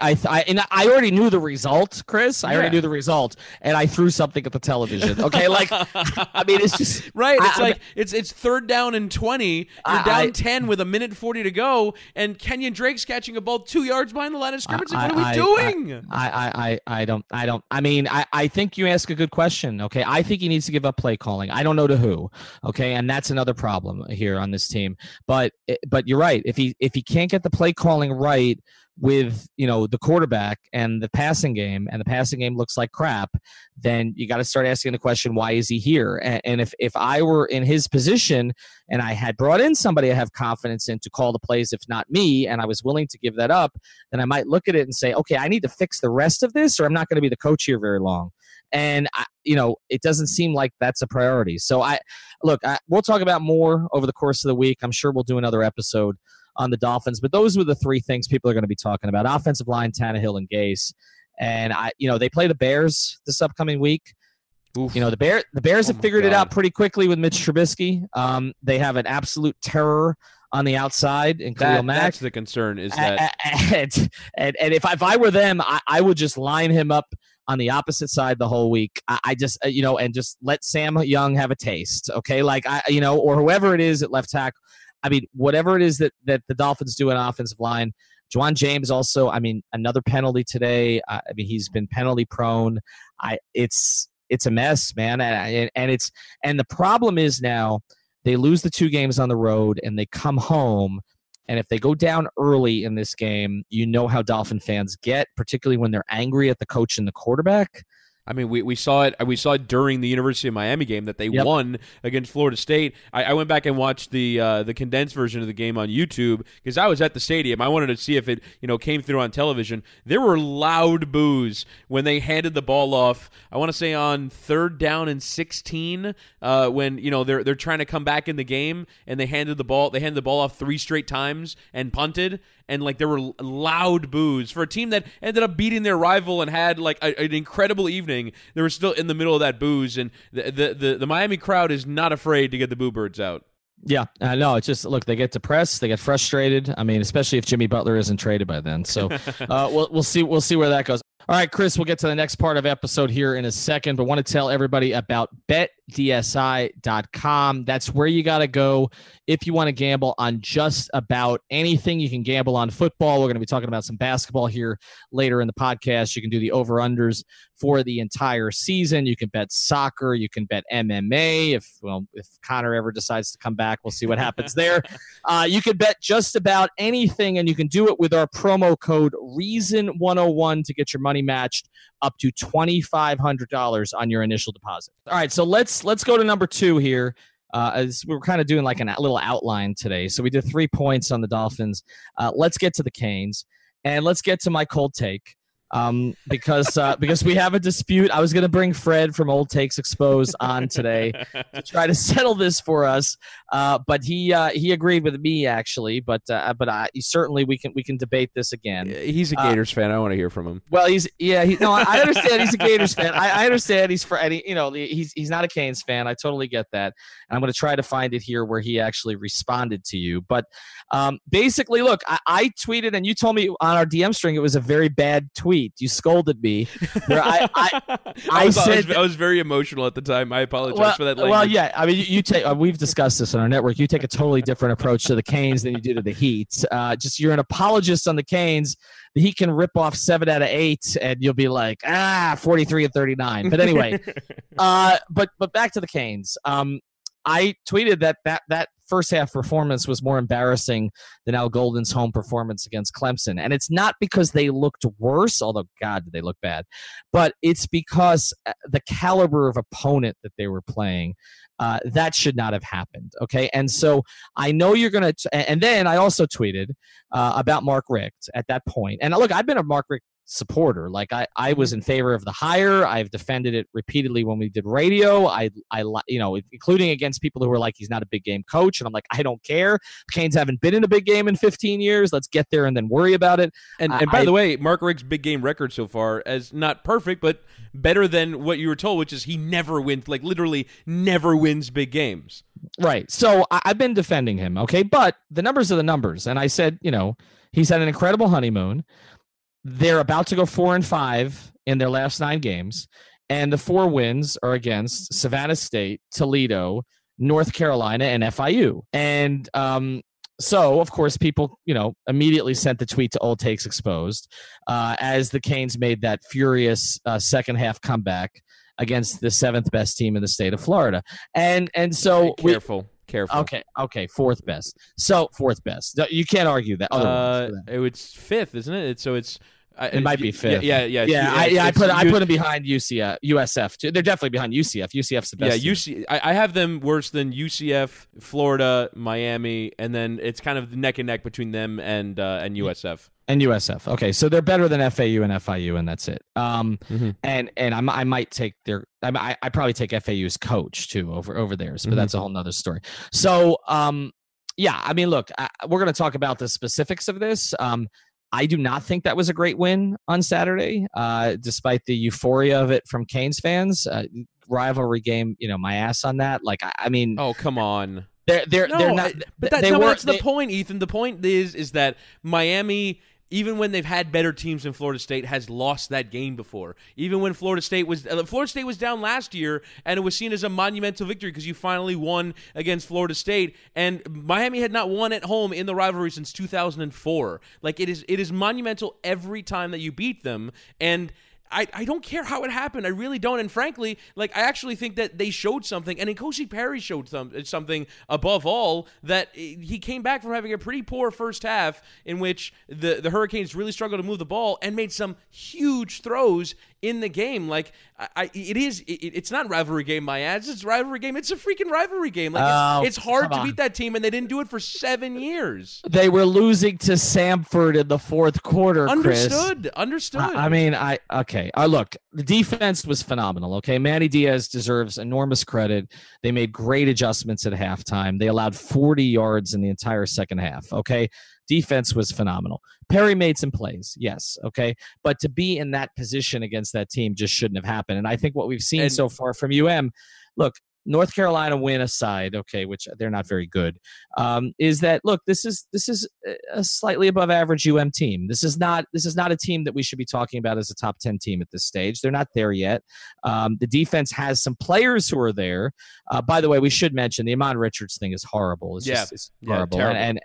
[SPEAKER 1] I already knew the result, Chris. I already knew the result, and I threw something at the television. Okay, like I mean, it's just
[SPEAKER 2] right. It's it's 3rd down and 20. You're down 10 with 1:40 to go, and Kenyon Drake's catching a ball 2 yards behind the line of scrimmage. What are we doing?
[SPEAKER 1] I don't. I mean, I think you ask a good question. Okay, I think he needs to give up play calling. I don't know to who. Okay, and that's another problem here on this team. But you're right. If he can't get the play calling right with the quarterback and the passing game, and the passing game looks like crap, then you got to start asking the question, why is he here? And if I were in his position and I had brought in somebody I have confidence in to call the plays, if not me, and I was willing to give that up, then I might look at it and say, okay, I need to fix the rest of this, or I'm not going to be the coach here very long. And it doesn't seem like that's a priority. So we'll talk about more over the course of the week. I'm sure we'll do another episode on the Dolphins, but those were the 3 things people are going to be talking about: offensive line, Tannehill, and Gase. And they play the Bears this upcoming week.
[SPEAKER 2] Oof.
[SPEAKER 1] You know, the Bears have figured it
[SPEAKER 2] God.
[SPEAKER 1] out pretty quickly with Mitch Trubisky. They have an absolute terror on the outside in Khalil Mack.
[SPEAKER 2] That's the concern, is that
[SPEAKER 1] and if I were them, I would just line him up on the opposite side the whole week. I just and just let Sam Young have a taste, okay? Like or whoever it is at left tackle. I mean, whatever it is that the Dolphins do in offensive line. Juwan James also. I mean, another penalty today. I mean, he's been penalty prone. It's a mess, man, and the problem is now. They lose the 2 games on the road, and they come home. And if they go down early in this game, you know how Dolphin fans get, particularly when they're angry at the coach and the quarterback.
[SPEAKER 2] I mean, we saw it. We saw it during the University of Miami game that they won against Florida State. I went back and watched the condensed version of the game on YouTube because I was at the stadium. I wanted to see if it came through on television. There were loud boos when they handed the ball off. I want to say on 3rd down and 16 when they're trying to come back in the game and they handed the ball off 3 straight times and punted. And there were loud boos for a team that ended up beating their rival and had an incredible evening. They were still in the middle of that boos, and the Miami crowd is not afraid to get the boo birds out.
[SPEAKER 1] Yeah, no, it's just look, they get depressed, they get frustrated. I mean, especially if Jimmy Butler isn't traded by then. So we'll see where that goes. All right, Chris, we'll get to the next part of episode here in a second, but want to tell everybody about betdsi.com. That's where you got to go if you want to gamble on just about anything. You can gamble on football. We're going to be talking about some basketball here later in the podcast. You can do the over-unders for the entire season. You can bet soccer. You can bet MMA. If Connor ever decides to come back, we'll see what happens there. You can bet just about anything, and you can do it with our promo code REASON101 to get your money matched up to $2,500 on your initial deposit. All right, so let's go to number 2 here. As we were kind of doing a little outline today. So we did 3 points on the Dolphins. Let's get to the Canes, and let's get to my cold take. Because we have a dispute. I was going to bring Fred from Old Takes Exposed on today to try to settle this for us, but he agreed with me actually. But certainly we can debate this again.
[SPEAKER 2] He's a Gators fan. I want to hear from him.
[SPEAKER 1] Well, I understand he's a Gators fan. I understand he's not a Canes fan. I totally get that. And I'm going to try to find it here where he actually responded to you. But basically, look, I tweeted and you told me on our DM string it was a very bad tweet. You scolded me. Where I
[SPEAKER 2] was very emotional at the time. I apologize for that language.
[SPEAKER 1] Well, yeah. I mean, you take. We've discussed this on our network. You take a totally different approach to the Canes than you do to the Heat. You're an apologist on the Canes. The Heat can rip off 7 out of 8, and you'll be like, 43 and 39. But anyway, but back to the Canes. I tweeted that first half performance was more embarrassing than Al Golden's home performance against Clemson. And it's not because they looked worse, although, God, did they look bad, but it's because the caliber of opponent that they were playing, that should not have happened, okay? And so I know you're going to – and then I also tweeted about Mark Richt at that point. And look, I've been a Mark Richt supporter. I was in favor of the hire. I've defended it repeatedly when we did radio. I including against people who were like, he's not a big game coach. And I'm like, I don't care. Canes haven't been in a big game in 15 years. Let's get there and then worry about it.
[SPEAKER 2] And by the way, Mark Richt's big game record so far is not perfect, but better than what you were told, which is he never wins, literally never wins big games.
[SPEAKER 1] Right. So I've been defending him. Okay. But the numbers are the numbers. And I said, he's had an incredible honeymoon. They're about to go 4-5 in their last 9 games, and the 4 wins are against Savannah State, Toledo, North Carolina, and FIU. And so, of course, people, immediately sent the tweet to Old Takes Exposed as the Canes made that furious second half comeback against the 7th best team in the state of Florida. And so
[SPEAKER 2] careful.
[SPEAKER 1] Okay. 4th best. So 4th best. You can't argue that.
[SPEAKER 2] It was 5th, isn't it?
[SPEAKER 1] It might be 5th.
[SPEAKER 2] Yeah.
[SPEAKER 1] I put them behind USF too. They're definitely behind UCF. UCF's the best.
[SPEAKER 2] Yeah, I have them worse than UCF, Florida, Miami, and then it's kind of neck and neck between them and USF.
[SPEAKER 1] And USF. Okay, so they're better than FAU and FIU, and that's it. And I might take their. I probably take FAU's coach too over theirs, but that's a whole nother story. So yeah, I mean, look, we're going to talk about the specifics of this. I do not think that was a great win on Saturday, despite the euphoria of it from Canes fans. rivalry game, my ass on that. Like, I mean,
[SPEAKER 2] oh, come on.
[SPEAKER 1] They're not.
[SPEAKER 2] But that's the point, Ethan. The point is that Miami, even when they've had better teams than Florida State, has lost that game before. Even when Florida State was down last year, and it was seen as a monumental victory because you finally won against Florida State, and Miami had not won at home in the rivalry since 2004. Like, it is monumental every time that you beat them, and I don't care how it happened. I really don't. And frankly, like, I actually think that they showed something, and N'Kosi Perry showed something above all, that he came back from having a pretty poor first half in which the Hurricanes really struggled to move the ball and made some huge throws in the game. Like, it's not rivalry game, my ass. It's rivalry game. It's a freaking rivalry game. Like, it's hard to beat that team, and they didn't do it for 7 years.
[SPEAKER 1] They were losing to Samford in the fourth quarter, Chris.
[SPEAKER 2] Understood.
[SPEAKER 1] I mean, okay. Look, the defense was phenomenal, okay? Manny Diaz deserves enormous credit. They made great adjustments at halftime. They allowed 40 yards in the entire second half, okay? Defense was phenomenal. Perry made some plays, yes, okay? But to be in that position against that team just shouldn't have happened. And I think what we've seen so far from look, North Carolina win aside, okay, which they're not very good, is that, look, this is a slightly above average team. This is not a team that we should be talking about as a top 10 team at this stage. They're not there yet. The defense has some players who are there. By the way, we should mention the Amon Richards thing is horrible. It's horrible. And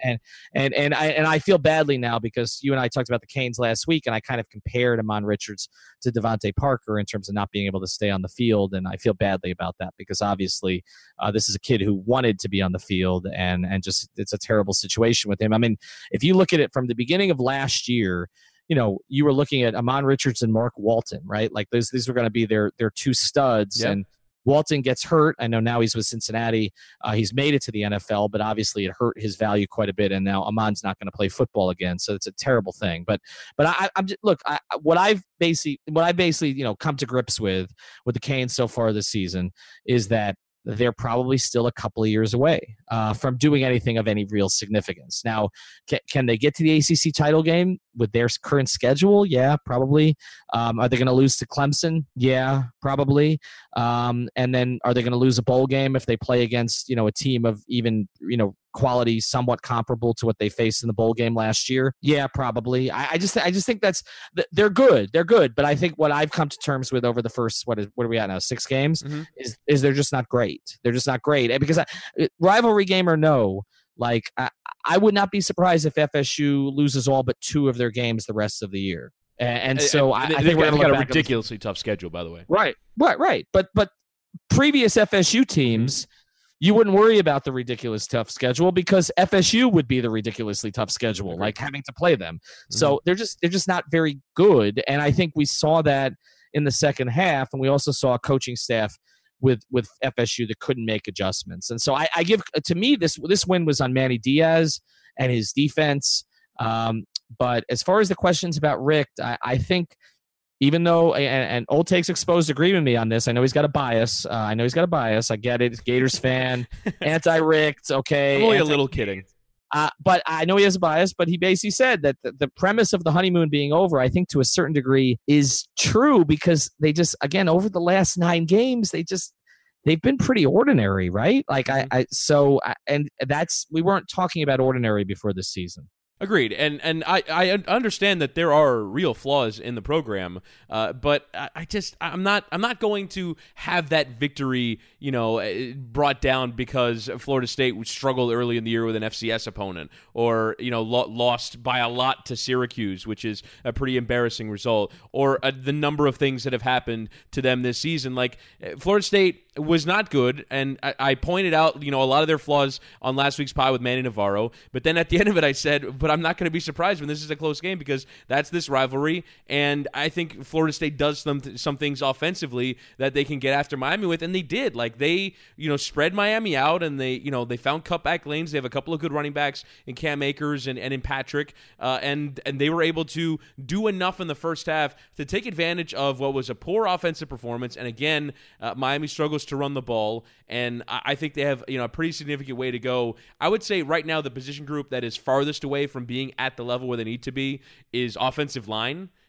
[SPEAKER 1] I feel badly now because you and I talked about the Canes last week, and I kind of compared Amon Richards to Devontae Parker in terms of not being able to stay on the field, and I feel badly about that because obviously this is a kid who wanted to be on the field, and just it's a terrible situation with him. I mean, if you look at it from the beginning of last year, you were looking at Amon Richards and Mark Walton, right? Like these were going to be their two studs, and Walton gets hurt. I know now he's with Cincinnati. He's made it to the NFL, but obviously it hurt his value quite a bit, and now Amon's not going to play football again, so it's a terrible thing. But I'm just, look, what I've basically come to grips with the Canes so far this season is that they're probably still a couple of years away from doing anything of any real significance. Now, can they get to the ACC title game with their current schedule? Yeah, probably. Are they going to lose to Clemson? Yeah, probably. And then are they going to lose a bowl game if they play against, a team of even, quality somewhat comparable to what they faced in the bowl game last year? Yeah, probably. I just think they're good. They're good. But I think what I've come to terms with over the first, what are we at now, 6 games, is they're just not great. They're just not great. And because rivalry game or no, like I would not be surprised if FSU loses all but 2 of their games the rest of the year. And so I think
[SPEAKER 2] they've got a ridiculously tough schedule, by the way.
[SPEAKER 1] Right. But previous FSU teams, you wouldn't worry about the ridiculous tough schedule because FSU would be the ridiculously tough schedule, like having to play them. So they're just not very good. And I think we saw that in the second half, and we also saw a coaching staff with FSU that couldn't make adjustments. And so I give, to me, this win was on Manny Diaz and his defense. But as far as the questions about Richt, I think, even though, and Old Takes Exposed agree with me on this, I know he's got a bias. I get it. Gators fan, anti-Richt, okay.
[SPEAKER 2] I'm only a little kidding.
[SPEAKER 1] But I know he has a bias, but he basically said that the premise of the honeymoon being over, I think to a certain degree, is true because they just, again, over the last 9 games, they've been pretty ordinary, right? Like we weren't talking about ordinary before this season.
[SPEAKER 2] Agreed, and I understand that there are real flaws in the program, but I'm not going to have that victory, brought down because Florida State struggled early in the year with an FCS opponent, or lost by a lot to Syracuse, which is a pretty embarrassing result, or the number of things that have happened to them this season. Like, Florida State was not good, and I pointed out a lot of their flaws on last week's pod with Manny Navarro, but then at the end of it I said, but I'm not going to be surprised when this is a close game because that's this rivalry, and I think Florida State does some things offensively that they can get after Miami with, and they did. Like, they spread Miami out, and they found cutback lanes. They have a couple of good running backs in Cam Akers and in Patrick, and they were able to do enough in the first half to take advantage of what was a poor offensive performance, and again, Miami struggles to run the ball, and I think they have a pretty significant way to go. I would say right now the position group that is farthest away from being at the level where they need to be is offensive line.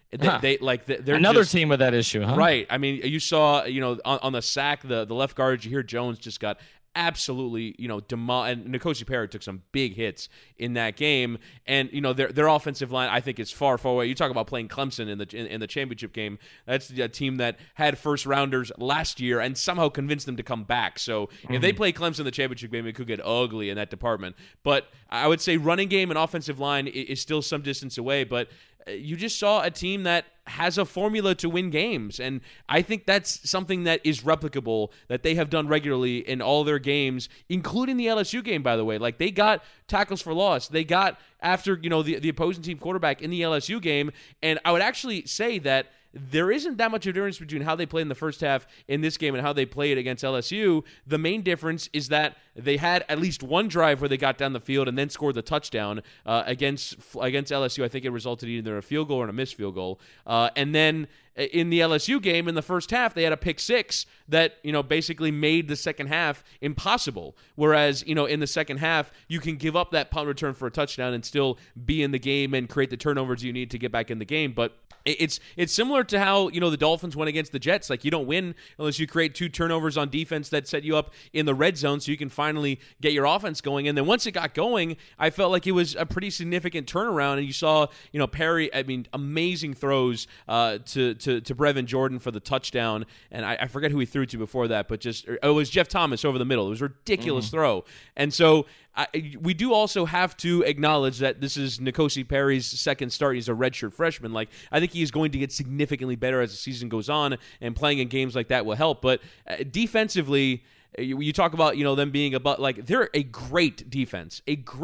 [SPEAKER 2] They're
[SPEAKER 1] another
[SPEAKER 2] just,
[SPEAKER 1] team with that issue, huh?
[SPEAKER 2] right. I mean, you saw, on the sack, the left guard, Jahir Jones just got absolutely, and N'Kosi Perry took some big hits in that game, and their offensive line, I think, is far away. You talk about playing Clemson in the championship game. That's a team that had first rounders last year and somehow convinced them to come back. So if they play Clemson in the championship game, it could get ugly in that department. But I would say running game and offensive line is still some distance away, but you just saw a team that has a formula to win games, and I think that's something that is replicable, that they have done regularly in all their games, including the LSU game, by the way. Like, they got tackles for loss. They got after, the opposing team quarterback in the LSU game, and I would actually say that there isn't that much difference between how they played in the first half in this game and how they played against LSU. The main difference is that they had at least one drive where they got down the field and then scored the touchdown against LSU. I think it resulted either in a field goal or in a missed field goal. And then in the LSU game in the first half, they had a pick six that, basically made the second half impossible. Whereas, in the second half, you can give up that punt return for a touchdown and still be in the game and create the turnovers you need to get back in the game. But it's similar to how, the Dolphins went against the Jets. Like, you don't win unless you create 2 turnovers on defense that set you up in the red zone so you can finally get your offense going. And then once it got going, I felt like it was a pretty significant turnaround. And you saw, Perry, amazing throws to Brevin Jordan for the touchdown. And I forget who he threw to before that, but it was Jeff Thomas over the middle. It was a ridiculous throw. And so we do also have to acknowledge that this is N'Kosi Perry's second start. He's a redshirt freshman. Like, I think he's going to get significantly better as the season goes on, and playing in games like that will help. But defensively, you talk about, them being they're a great defense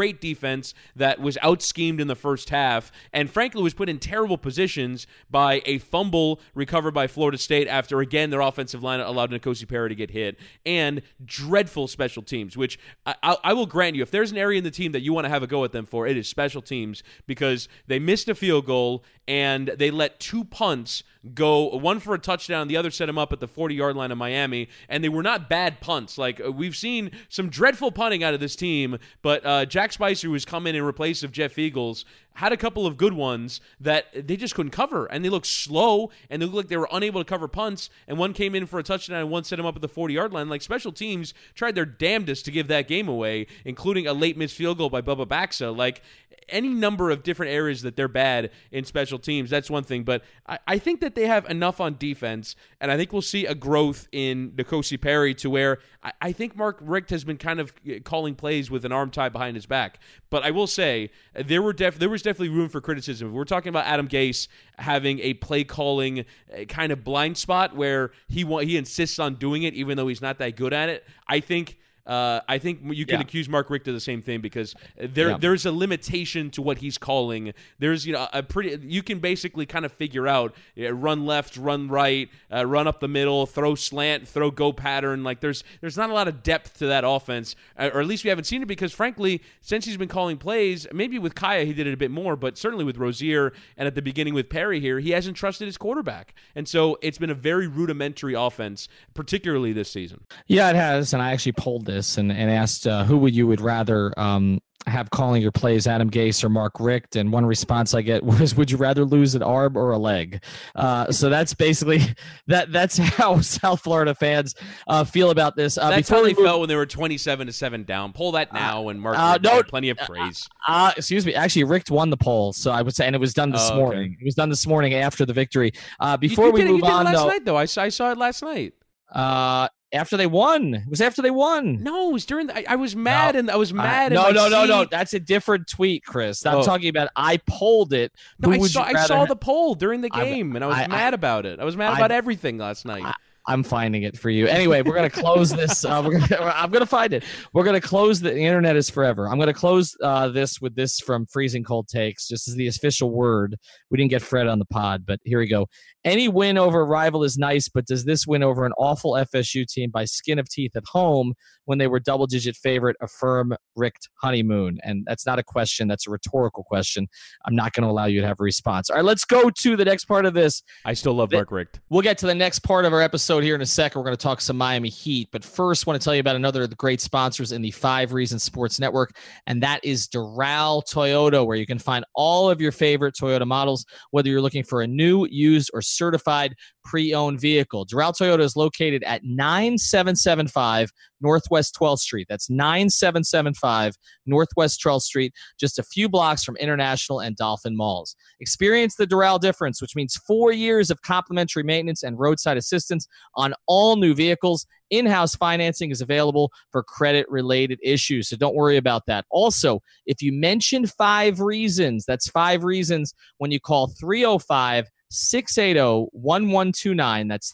[SPEAKER 2] that was out-schemed in the first half and frankly was put in terrible positions by a fumble recovered by Florida State after, again, their offensive line allowed N'Kosi Perry to get hit, and dreadful special teams, which I will grant you, if there's an area in the team that you want to have a go at them for, it is special teams, because they missed a field goal and they let 2 punts go, one for a touchdown, the other set him up at the 40-yard line of Miami, and they were not bad punts. Like, we've seen some dreadful punting out of this team, but Jack Spicer, who's come in replace of Jeff Eagles, had a couple of good ones that they just couldn't cover, and they looked slow, and they looked like they were unable to cover punts, and one came in for a touchdown, and one set him up at the 40-yard line. Like, special teams tried their damnedest to give that game away, including a late missed field goal by Bubba Baxa. Like, any number of different areas that they're bad in special teams, that's one thing, but I think that they have enough on defense, and I think we'll see a growth in N'Kosi Perry to where I think Mark Richt has been kind of calling plays with an arm tied behind his back. But I will say, there was definitely room for criticism. We're talking about Adam Gase having a play calling kind of blind spot where he insists on doing it even though he's not that good at it. I think you can accuse Mark Richt of the same thing, because there's a limitation to what he's calling. There's you can basically kind of figure out run left, run right, run up the middle, throw slant, throw go pattern. Like, there's not a lot of depth to that offense, or at least we haven't seen it, because frankly, since he's been calling plays, maybe with Kaya he did it a bit more, but certainly with Rozier and at the beginning with Perry here, he hasn't trusted his quarterback, and so it's been a very rudimentary offense, particularly this season.
[SPEAKER 1] Yeah, it has, and I actually polled this and asked who would rather have calling your plays, Adam Gase or Mark Richt, and one response I get was, would you rather lose an arm or a leg? So that's basically that's how South Florida fans feel about this.
[SPEAKER 2] That's how they felt when they were 27-7 down. Poll that now, and Mark Richt had plenty of praise.
[SPEAKER 1] Excuse me. Actually, Richt won the poll, so I would say, and it was done this morning. Okay. It was done this morning after the victory. Before we move on,
[SPEAKER 2] last night, though. I saw it last night.
[SPEAKER 1] After they won. It was after they won.
[SPEAKER 2] No, it was during I was mad, no. And I was mad.
[SPEAKER 1] No. That's a different tweet, Chris. I'm talking about, I polled it.
[SPEAKER 2] No, I saw the poll during the game, and I was mad about it. I was mad about everything last night.
[SPEAKER 1] I'm finding it for you. Anyway, we're going to close this. I'm going to find it. We're going to close the internet is forever. I'm going to close this with this from Freezing Cold Takes, just as the official word. We didn't get Fred on the pod, but here we go. Any win over a rival is nice, but does this win over an awful FSU team by skin of teeth at home when they were double-digit favorite affirm Richt honeymoon? And that's not a question. That's a rhetorical question. I'm not going to allow you to have a response. All right, let's go to the next part of this.
[SPEAKER 2] I still love Mark Richt.
[SPEAKER 1] We'll get to the next part of our episode episode here in a second. We're going to talk some Miami Heat. But first, I want to tell you about another of the great sponsors in the 5 Reasons Sports Network, and that is Doral Toyota, where you can find all of your favorite Toyota models, whether you're looking for a new, used, or certified pre-owned vehicle. Doral Toyota is located at 9775 Northwest 12th Street. That's 9775 Northwest 12th Street, just a few blocks from International and Dolphin Malls. Experience the Doral difference, which means 4 years of complimentary maintenance and roadside assistance on all new vehicles. In-house financing is available for credit-related issues, so don't worry about that. Also, if you mention 5 Reasons, that's 5 Reasons when you call 305-680-1129. That's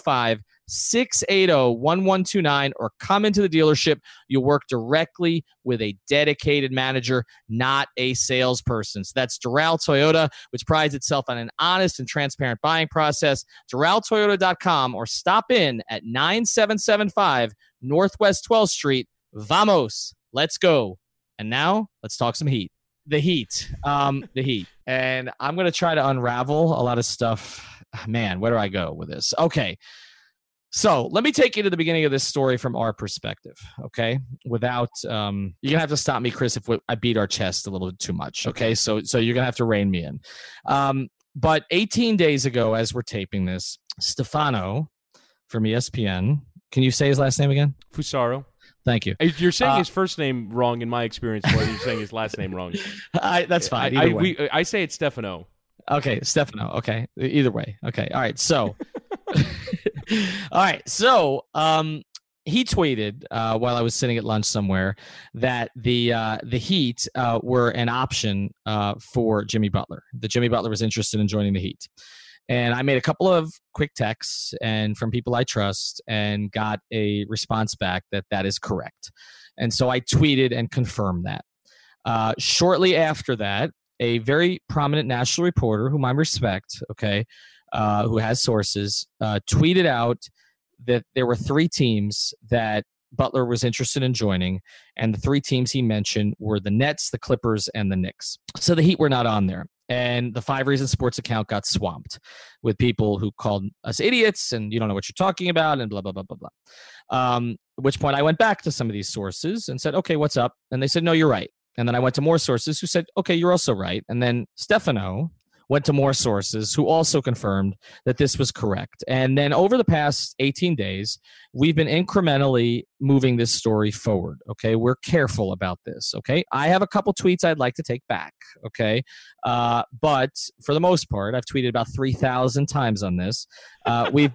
[SPEAKER 1] 305-680-1129, or come into the dealership. You'll work directly with a dedicated manager, not a salesperson. So that's Doral Toyota, which prides itself on an honest and transparent buying process. DoralToyota.com, or stop in at 9775 Northwest 12th Street. Vamos. Let's go. And now let's talk some Heat. The Heat. The Heat. And I'm going to try to unravel a lot of stuff. Man, where do I go with this? Okay. So let me take you to the beginning of this story from our perspective, okay? Without, you're going to have to stop me, Chris, if I beat our chest a little bit too much, okay? So you're going to have to rein me in. But 18 days ago, as we're taping this, Stefano from ESPN, can you say his last name again?
[SPEAKER 2] Fusaro.
[SPEAKER 1] Thank you.
[SPEAKER 2] You're saying his first name wrong in my experience, more than you're saying his last name wrong.
[SPEAKER 1] That's fine.
[SPEAKER 2] I say it's Stefano.
[SPEAKER 1] Okay, Stefano. Okay, either way. Okay, all right. So, all right. So, he tweeted while I was sitting at lunch somewhere that the Heat were an option for Jimmy Butler. That Jimmy Butler was interested in joining the Heat. And I made a couple of quick texts and from people I trust and got a response back that that is correct. And so I tweeted and confirmed that. Shortly after that, a very prominent national reporter whom I respect, okay, who has sources, tweeted out that there were 3 teams that Butler was interested in joining, and the 3 teams he mentioned were the Nets, the Clippers, and the Knicks. So the Heat were not on there. And the 5 Reasons Sports account got swamped with people who called us idiots and you don't know what you're talking about and blah, blah, blah, blah, blah. At which point I went back to some of these sources and said, okay, what's up? And they said, no, you're right. And then I went to more sources who said, okay, you're also right. And then Stefano went to more sources who also confirmed that this was correct. And then over the past 18 days, we've been incrementally moving this story forward, okay? We're careful about this, okay? I have a couple tweets I'd like to take back, okay? But for the most part, I've tweeted about 3,000 times on this. We've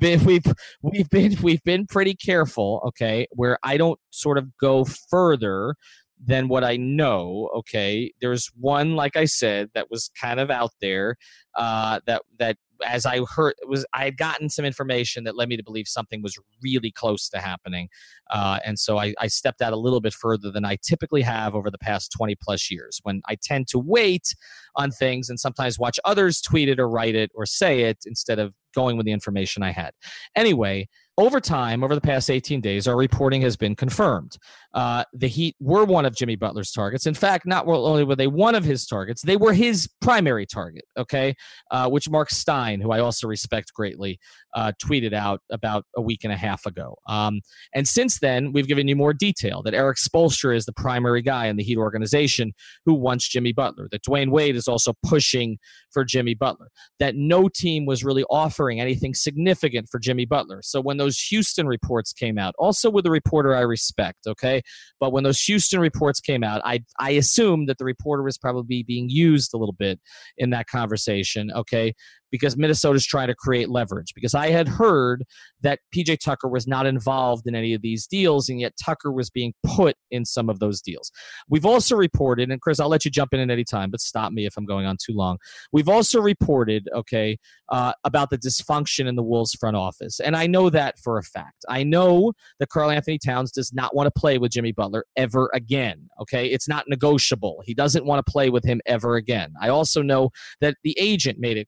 [SPEAKER 1] been pretty careful, okay, where I don't sort of go further than what I know, okay? There's one, like I said, that was kind of out there that as I heard, I had gotten some information that led me to believe something was really close to happening. And so I stepped out a little bit further than I typically have over the past 20 plus years, when I tend to wait on things and sometimes watch others tweet it or write it or say it instead of going with the information I had. Anyway, over time, over the past 18 days, our reporting has been confirmed. The Heat were one of Jimmy Butler's targets. In fact, not only were they one of his targets, they were his primary target, okay, which Mark Stein, who I also respect greatly, tweeted out about a week and a half ago. And since then, we've given you more detail that Eric Spoelstra is the primary guy in the Heat organization who wants Jimmy Butler, that Dwayne Wade is also pushing for Jimmy Butler, that no team was really offering anything significant for Jimmy Butler. So when those Houston reports came out, also with a reporter I respect, okay, but when those Houston reports came out, I assumed that the reporter was probably being used a little bit in that conversation, okay, because Minnesota's trying to create leverage. Because I had heard that PJ Tucker was not involved in any of these deals, and yet Tucker was being put in some of those deals. We've also reported, and Chris, I'll let you jump in at any time, but stop me if I'm going on too long. We've also reported, okay, about the dysfunction in the Wolves front office. And I know that for a fact. I know that Karl-Anthony Towns does not want to play with Jimmy Butler ever again, okay? It's not negotiable. He doesn't want to play with him ever again. I also know that the agent made it clear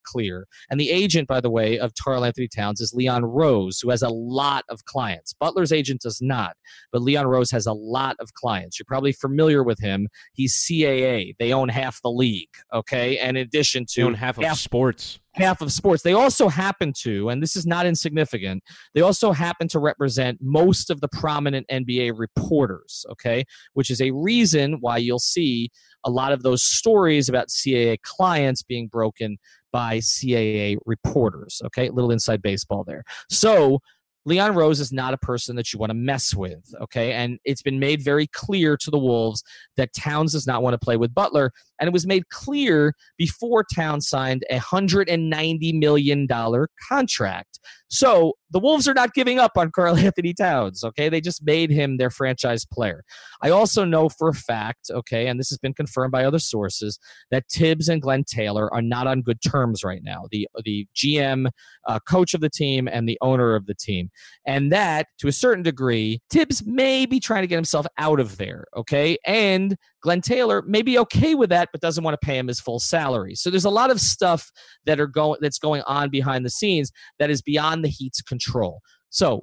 [SPEAKER 1] And the agent, by the way, of Karl-Anthony Towns is Leon Rose, who has a lot of clients. Butler's agent does not, but Leon Rose has a lot of clients. You're probably familiar with him. He's CAA. They own half the league, okay? And in addition to...
[SPEAKER 2] They own half of sports.
[SPEAKER 1] Half of sports. They also happen to, and this is not insignificant, they also happen to represent most of the prominent NBA reporters, okay? Which is a reason why you'll see a lot of those stories about CAA clients being broken by CAA reporters, okay? A little inside baseball there. So Leon Rose is not a person that you want to mess with, okay? And it's been made very clear to the Wolves that Towns does not want to play with Butler, and it was made clear before Towns signed a $190 million contract. So the Wolves are not giving up on Karl-Anthony Towns, okay? They just made him their franchise player. I also know for a fact, okay, and this has been confirmed by other sources, that Tibbs and Glenn Taylor are not on good terms right now, the GM, coach of the team, and the owner of the team. And that, to a certain degree, Tibbs may be trying to get himself out of there, okay? And Glenn Taylor may be okay with that, but doesn't want to pay him his full salary. So there's a lot of stuff that's going on behind the scenes that is beyond the Heat's control. So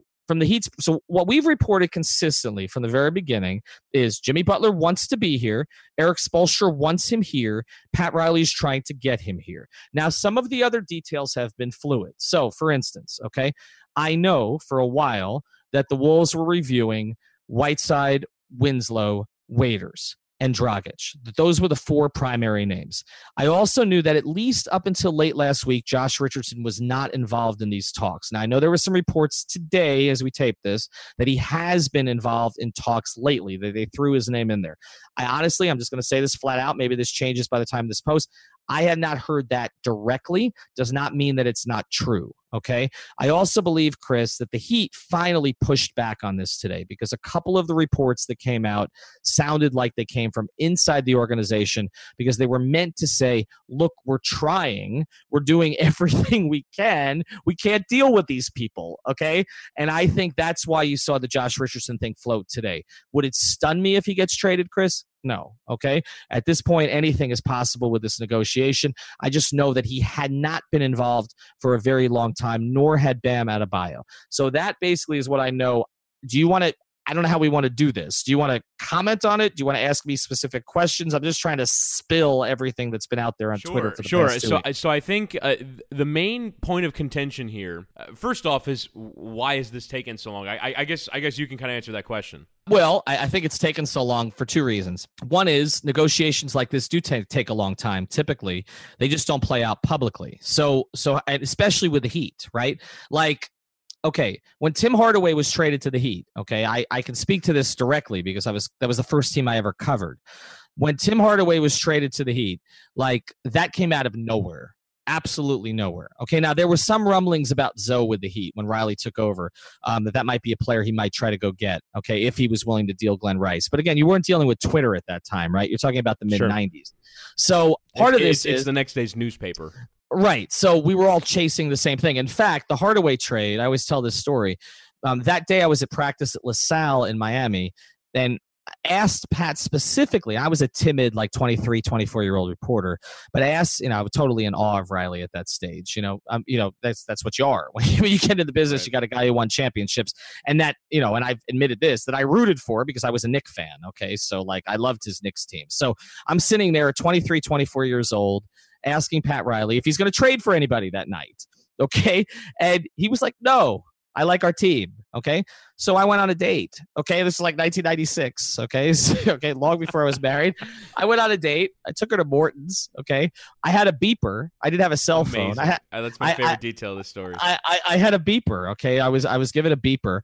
[SPEAKER 1] what we've reported consistently from the very beginning is Jimmy Butler wants to be here. Eric Spoelstra wants him here. Pat Riley is trying to get him here. Now, some of the other details have been fluid. So, for instance, okay, I know for a while that the Wolves were reviewing Whiteside, Winslow, Waiters, and Dragic. Those were the four primary names. I also knew that at least up until late last week, Josh Richardson was not involved in these talks. Now, I know there were some reports today as we tape this that he has been involved in talks lately. They threw his name in there. I'm just going to say this flat out. Maybe this changes by the time this post. I have not heard that directly. Does not mean that it's not true, okay? I also believe, Chris, that the Heat finally pushed back on this today because a couple of the reports that came out sounded like they came from inside the organization because they were meant to say, look, we're trying. We're doing everything we can. We can't deal with these people, okay? And I think that's why you saw the Josh Richardson thing float today. Would it stun me if he gets traded, Chris? No. Okay. At this point, anything is possible with this negotiation. I just know that he had not been involved for a very long time, nor had Bam Adebayo. So that basically is what I know. Do you want to? I don't know how we want to do this. Do you want to comment on it? Do you want to ask me specific questions? I'm just trying to spill everything that's been out there on Twitter for the past 2 weeks.
[SPEAKER 2] So I think the main point of contention here, first off, is why is this taking so long? I guess you can kind of answer that question.
[SPEAKER 1] Well, I think it's taken so long for two reasons. One is negotiations like this do take a long time. Typically, they just don't play out publicly. So and especially with the Heat, right? Like, okay, when Tim Hardaway was traded to the Heat, okay, I can speak to this directly because that was the first team I ever covered. When Tim Hardaway was traded to the Heat, like that came out of nowhere. Absolutely nowhere. Okay, now there were some rumblings about Zoe with the Heat when Riley took over, that might be a player he might try to go get, okay, if he was willing to deal Glenn Rice. But again, you weren't dealing with Twitter at that time, right? You're talking about the mid-90s. Sure. So
[SPEAKER 2] it's the next day's newspaper.
[SPEAKER 1] Right. So we were all chasing the same thing. In fact, the Hardaway trade, I always tell this story. That day I was at practice at LaSalle in Miami and asked Pat specifically. I was a timid, like 23, 24-year-old reporter, but I asked, I was totally in awe of Riley at that stage. That's what you are. When you get into the business, right. You got a guy who won championships. And that, and I've admitted this, that I rooted for because I was a Knicks fan. Okay. So like I loved his Knicks team. So I'm sitting there at 23, 24 years old, asking Pat Riley if he's going to trade for anybody that night. Okay. And he was like, no, I like our team. Okay. So I went on a date. Okay. This is like 1996. Okay. Okay. Long before I was married. I went on a date. I took her to Morton's. Okay. I had a beeper. I didn't have a cell phone.
[SPEAKER 2] That's my favorite detail of the story.
[SPEAKER 1] I had a beeper. Okay. I was given a beeper.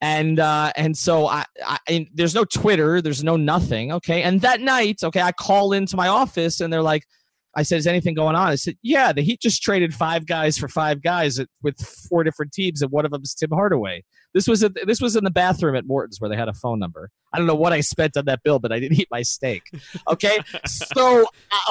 [SPEAKER 1] And so and there's no Twitter. There's no nothing. Okay. And that night, okay, I call into my office and they're like, I said, is anything going on? I said, yeah, the Heat just traded 5 guys for 5 guys with 4 different teams, and one of them is Tim Hardaway. This was in the bathroom at Morton's where they had a phone number. I don't know what I spent on that bill, but I didn't eat my steak. Okay, so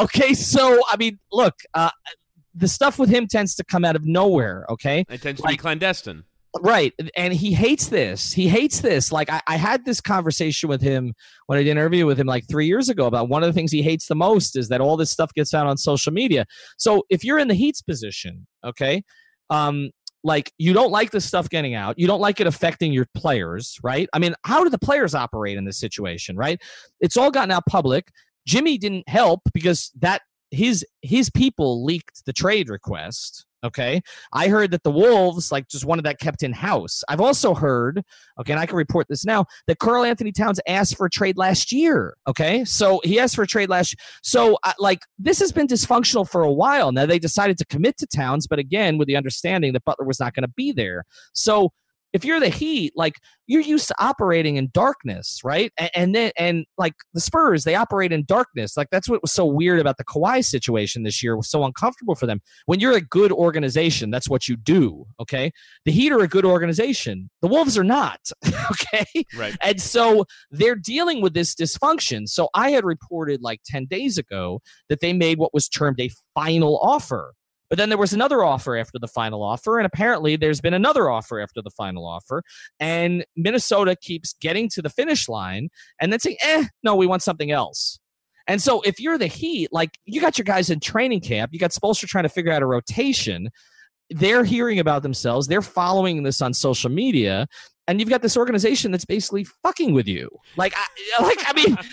[SPEAKER 1] I mean, look, the stuff with him tends to come out of nowhere. Okay,
[SPEAKER 2] it tends to be clandestine.
[SPEAKER 1] Right. And he hates this. He hates this. Like I had this conversation with him when I did an interview with him like 3 years ago about one of the things he hates the most is that all this stuff gets out on social media. So if you're in the Heat's position, okay, like you don't like this stuff getting out. You don't like it affecting your players, right? I mean, how do the players operate in this situation, right? It's all gotten out public. Jimmy didn't help because that his people leaked the trade request. Okay. I heard that the Wolves like just wanted that kept in house. I've also heard, okay, and I can report this now, that Karl-Anthony Towns asked for a trade last year. Okay. So he asked for a trade last year. So like this has been dysfunctional for a while. Now they decided to commit to Towns, but again, with the understanding that Butler was not going to be there. So if you're the Heat, like you're used to operating in darkness, right? And like the Spurs, they operate in darkness. Like that's what was so weird about the Kawhi situation this year. It was so uncomfortable for them. When you're a good organization, that's what you do. Okay, the Heat are a good organization. The Wolves are not. Okay,
[SPEAKER 2] right.
[SPEAKER 1] And so they're dealing with this dysfunction. So I had reported like 10 days ago that they made what was termed a final offer. But then there was another offer after the final offer, and apparently there's been another offer after the final offer, and Minnesota keeps getting to the finish line and then saying, no, we want something else. And so if you're the Heat, like you got your guys in training camp, you got Spoelstra trying to figure out a rotation, they're hearing about themselves, they're following this on social media, and you've got this organization that's basically fucking with you. I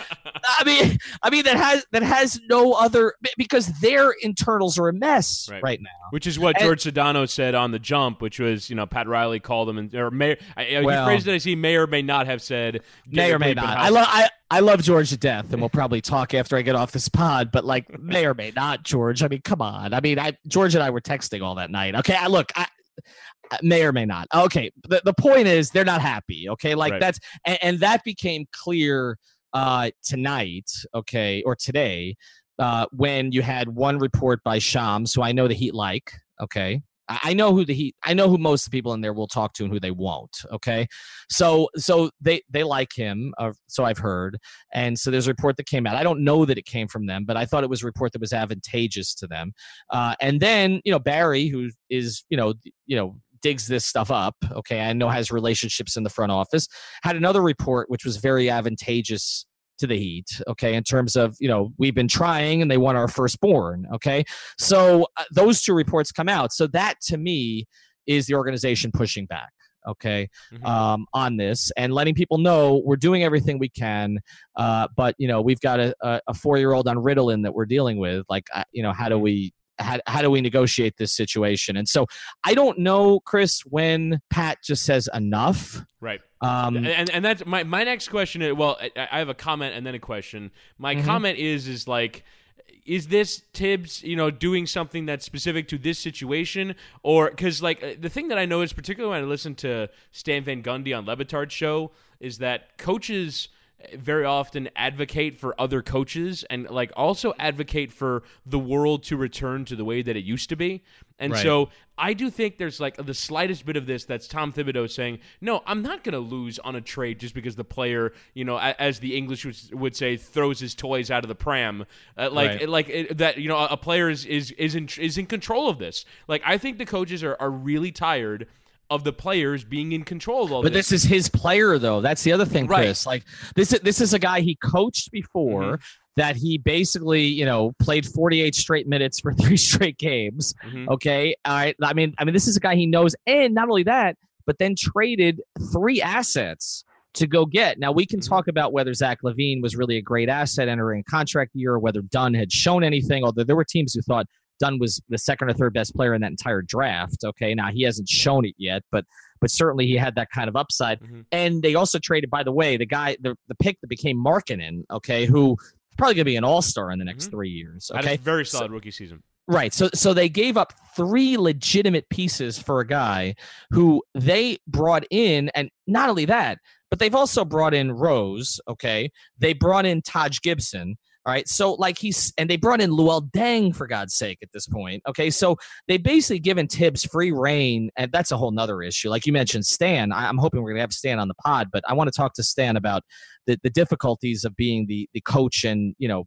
[SPEAKER 1] mean that has no other, because their internals are a mess right now.
[SPEAKER 2] Which is what George Sedano said on The Jump, which was, Pat Riley called him, or may, you phrased it as he may or may not have said.
[SPEAKER 1] May or may not. I love George to death, and we'll probably talk after I get off this pod, but like may or may not, George. I mean, come on. I mean, George and I were texting all that night. Okay, may or may not. Okay, the point is they're not happy. Okay, like that's and that became clear tonight. Okay, or today when you had one report by Shams, who I know the Heat like. Okay, I know who most of the people in there will talk to and who they won't. Okay, so they like him. So I've heard, and so there's a report that came out. I don't know that it came from them, but I thought it was a report that was advantageous to them. And then Barry, who is digs this stuff up, okay, I know has relationships in the front office, had another report which was very advantageous to the Heat, okay, in terms of, we've been trying and they want our firstborn, okay? So those two reports come out. So that, to me, is the organization pushing back, okay, on this and letting people know we're doing everything we can, but, we've got a 4-year-old on Ritalin that we're dealing with. Like, how do we negotiate this situation? And so I don't know, Chris, when Pat just says enough.
[SPEAKER 2] Right. And that's my next question. Well, I have a comment and then a question. My comment is like, is this Tibbs, doing something that's specific to this situation? Or because like the thing that I noticed, particularly when I listened to Stan Van Gundy on Le Batard's show, is that coaches very often advocate for other coaches and like also advocate for the world to return to the way that it used to be. And so I do think there's like the slightest bit of this that's Tom Thibodeau saying, no, I'm not going to lose on a trade just because the player, as the English would say, throws his toys out of the pram. A player is in control of this. Like, I think the coaches are really tired of the players being in control of all
[SPEAKER 1] but this is his player, though. That's the other thing, Chris. Like this is a guy he coached before that he basically, played 48 straight minutes for 3 straight games. Okay. All right. I mean, this is a guy he knows. And not only that, but then traded 3 assets to go get. Now, we can talk about whether Zach LaVine was really a great asset entering contract year or whether Dunn had shown anything, although there were teams who thought Dunn was the second or third best player in that entire draft. Okay, now he hasn't shown it yet, but certainly he had that kind of upside. And they also traded, by the way, the pick that became Markkanen, okay, who is probably going to be an all-star in the next 3 years. Okay,
[SPEAKER 2] had a very solid rookie season.
[SPEAKER 1] Right. So they gave up 3 legitimate pieces for a guy who they brought in, and not only that, but they've also brought in Rose. Okay, they brought in Taj Gibson. All right, so and they brought in Luol Deng, for God's sake, at this point. Okay, so they basically given Tibbs free reign, and that's a whole nother issue. Like you mentioned, Stan, I'm hoping we're going to have Stan on the pod, but I want to talk to Stan about the difficulties of being the coach and,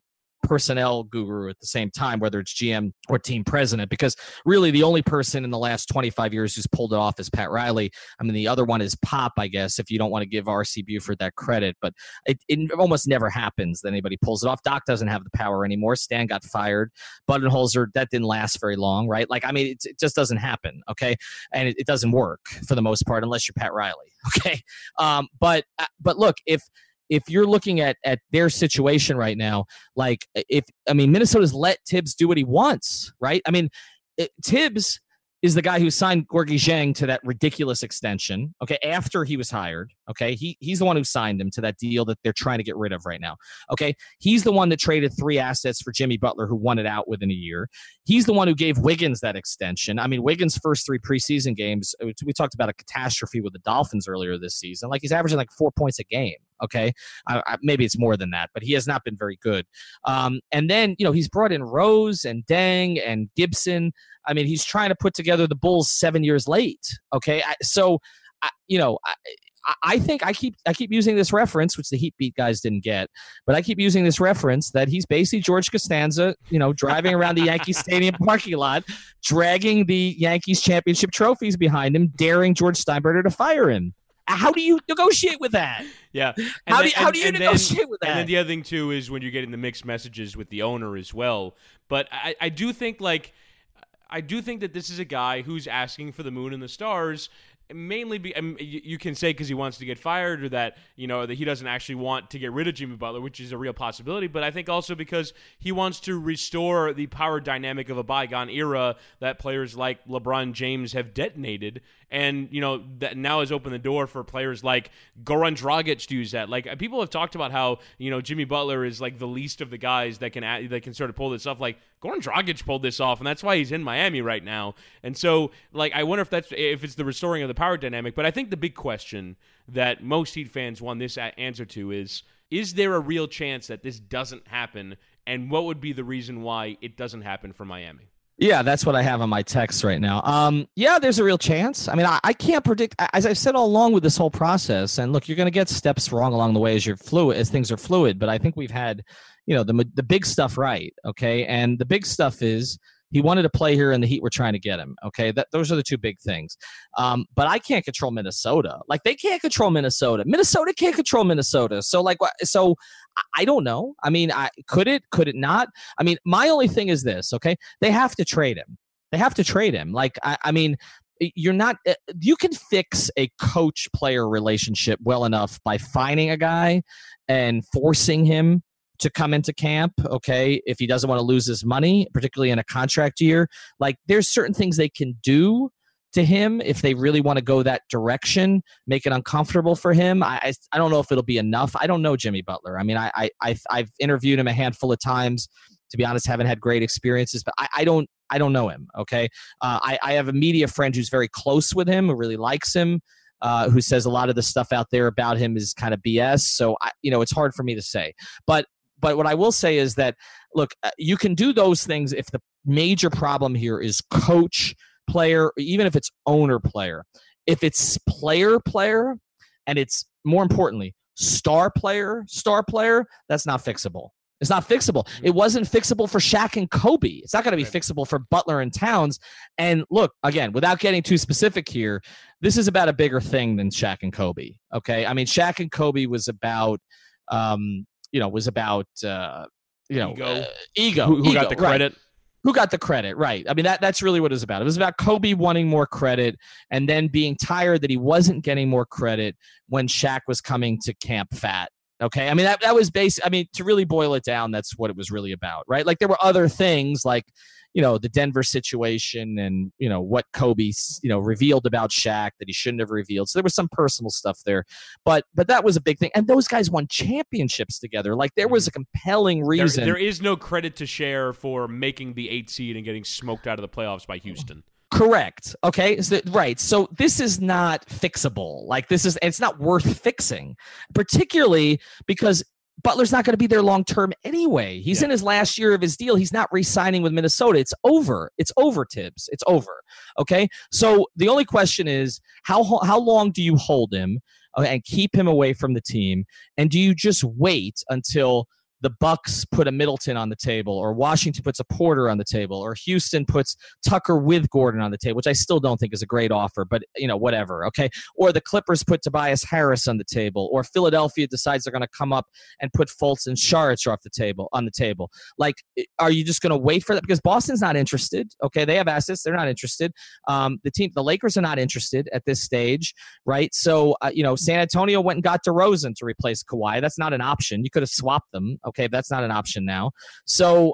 [SPEAKER 1] personnel guru at the same time, whether it's GM or team president, because really the only person in the last 25 years who's pulled it off is Pat Riley. I mean, the other one is Pop, I guess, if you don't want to give R.C. Buford that credit, but it almost never happens that anybody pulls it off. Doc doesn't have the power anymore. Stan got fired. Budenholzer, that didn't last very long, right? Like, I mean, it just doesn't happen, okay? And it doesn't work for the most part unless you're Pat Riley, okay? But look, if you're looking at their situation right now, like Minnesota's let Tibbs do what he wants, right? I mean, Tibbs is the guy who signed Gorgui Dieng to that ridiculous extension, okay, after he was hired, okay? He's the one who signed him to that deal that they're trying to get rid of right now, okay? He's the one that traded 3 assets for Jimmy Butler, who won it out within a year. He's the one who gave Wiggins that extension. I mean, Wiggins' first 3 preseason games, we talked about a catastrophe with the Dolphins earlier this season. Like, he's averaging like 4 points a game, okay? Maybe it's more than that, but he has not been very good. And then, he's brought in Rose and Deng and Gibson. I mean, he's trying to put together the Bulls 7 years late. Okay, I think I keep using this reference, which the Heat Beat guys didn't get, but I keep using this reference that he's basically George Costanza, driving around the Yankee Stadium parking lot, dragging the Yankees championship trophies behind him, daring George Steinbrenner to fire him. How do you negotiate with that?
[SPEAKER 2] Yeah.
[SPEAKER 1] How do you negotiate with that?
[SPEAKER 2] And then the other thing, too, is when you're getting the mixed messages with the owner as well. But I do think that this is a guy who's asking for the moon and the stars, mainly you can say because he wants to get fired, or that that he doesn't actually want to get rid of Jimmy Butler, which is a real possibility, but I think also because he wants to restore the power dynamic of a bygone era that players like LeBron James have detonated, and that now has opened the door for players like Goran Dragic to use that. Like, people have talked about how Jimmy Butler is like the least of the guys that can sort of pull this off. Like, Goran Dragic pulled this off, and that's why he's in Miami right now. And so, like, I wonder if it's the restoring of the power dynamic. But I think the big question that most Heat fans want this answer to is there a real chance that this doesn't happen, and what would be the reason why it doesn't happen for Miami?
[SPEAKER 1] Yeah, that's what I have on my text right now. Yeah, there's a real chance. I mean, I can't predict, as I've said all along with this whole process. And look, you're going to get steps wrong along the way as things are fluid. But I think we've had, the big stuff right. Okay, and the big stuff is he wanted to play here, and the Heat were trying to get him. Okay, those are the 2 big things. But I can't control Minnesota. Like, they can't control Minnesota. Minnesota can't control Minnesota. So I don't know. I mean, could it not? I mean, my only thing is this. Okay, they have to trade him. Like, I mean, you're not. You can fix a coach-player relationship well enough by finding a guy and forcing him to come into camp, okay, if he doesn't want to lose his money, particularly in a contract year. Like, there's certain things they can do to him if they really want to go that direction, make it uncomfortable for him. I don't know if it'll be enough. I don't know Jimmy Butler. I mean, I've interviewed him a handful of times. To be honest, haven't had great experiences, but I don't know him, okay? I have a media friend who's very close with him, who really likes him, who says a lot of the stuff out there about him is kind of BS. So, it's hard for me to say. But what I will say is that, look, you can do those things if the major problem here is coach, player, or even if it's owner, player. If it's player, and it's, more importantly, star player, that's not fixable. It's not fixable. It wasn't fixable for Shaq and Kobe. It's not going to be fixable for Butler and Towns. And look, again, without getting too specific here, this is about a bigger thing than Shaq and Kobe, okay? I mean, Shaq and Kobe was about ego.
[SPEAKER 2] Who got the credit?
[SPEAKER 1] Right. Who got the credit, right? I mean, that's really what it was about. It was about Kobe wanting more credit and then being tired that he wasn't getting more credit when Shaq was coming to camp fat. Okay, I mean, that was basic. I mean, to really boil it down, that's what it was really about, right? Like, there were other things like, the Denver situation and, what Kobe, revealed about Shaq that he shouldn't have revealed. So there was some personal stuff there, but that was a big thing. And those guys won championships together. Like, there was a compelling reason.
[SPEAKER 2] There is no credit to share for making the 8th seed and getting smoked out of the playoffs by Houston.
[SPEAKER 1] Correct. Okay. Right. So this is not fixable. Like, it's not worth fixing, particularly because Butler's not going to be there long term anyway. He's in his last year of his deal. He's not re-signing with Minnesota. It's over. It's over, Tibbs. It's over. Okay. So the only question is how long do you hold him and keep him away from the team? And do you just wait until the Bucks put a Middleton on the table, or Washington puts a Porter on the table, or Houston puts Tucker with Gordon on the table, which I still don't think is a great offer, but whatever, okay? Or the Clippers put Tobias Harris on the table, or Philadelphia decides they're going to come up and put Fultz and Saric on the table. Like, are you just going to wait for that? Because Boston's not interested, okay? They have assets, they're not interested. The Lakers are not interested at this stage, right? So, San Antonio went and got DeRozan to replace Kawhi. That's not an option. You could have swapped them. Okay, that's not an option now. So,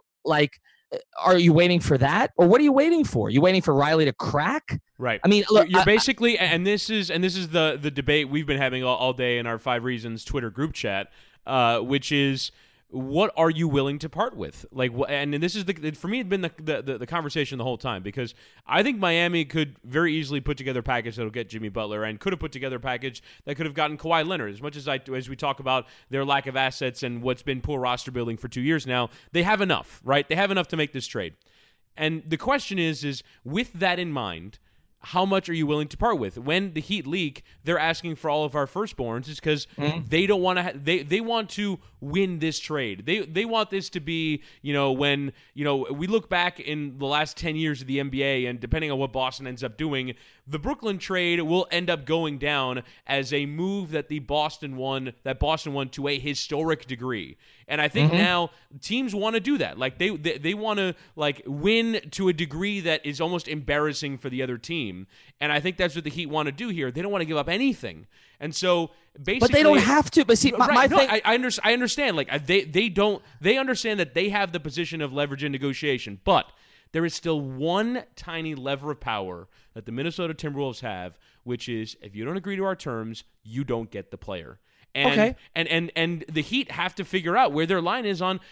[SPEAKER 1] are you waiting for that, or what are you waiting for? You waiting for Riley to crack?
[SPEAKER 2] Right.
[SPEAKER 1] I mean, look,
[SPEAKER 2] you're basically, and this is the debate we've been having all day in our 5 Reasons Twitter group chat, which is, what are you willing to part with? And this is for me, it's been the conversation the whole time, because I think Miami could very easily put together a package that'll get Jimmy Butler, and could have put together a package that could have gotten Kawhi Leonard. As much as we talk about their lack of assets and what's been poor roster building for 2 years now, they have enough, right? They have enough to make this trade. And the question is with that in mind, how much are you willing to part with? When the Heat leak, they're asking for all of our firstborns, is because they don't want to. They want to win this trade. They want this to be, when we look back in the last 10 years of the NBA, and depending on what Boston ends up doing, the Brooklyn trade will end up going down as a move that Boston won to a historic degree. And I think now teams want to do that. Like they want to win to a degree that is almost embarrassing for the other team. And I think that's what the Heat want to do here. They don't want to give up anything. And so basically,
[SPEAKER 1] but they don't have to. But see, my thing,
[SPEAKER 2] I understand. They understand that they have the position of leverage in negotiation, but there is still one tiny lever of power that the Minnesota Timberwolves have, which is, if you don't agree to our terms, you don't get the player. And, and the Heat have to figure out where their line is on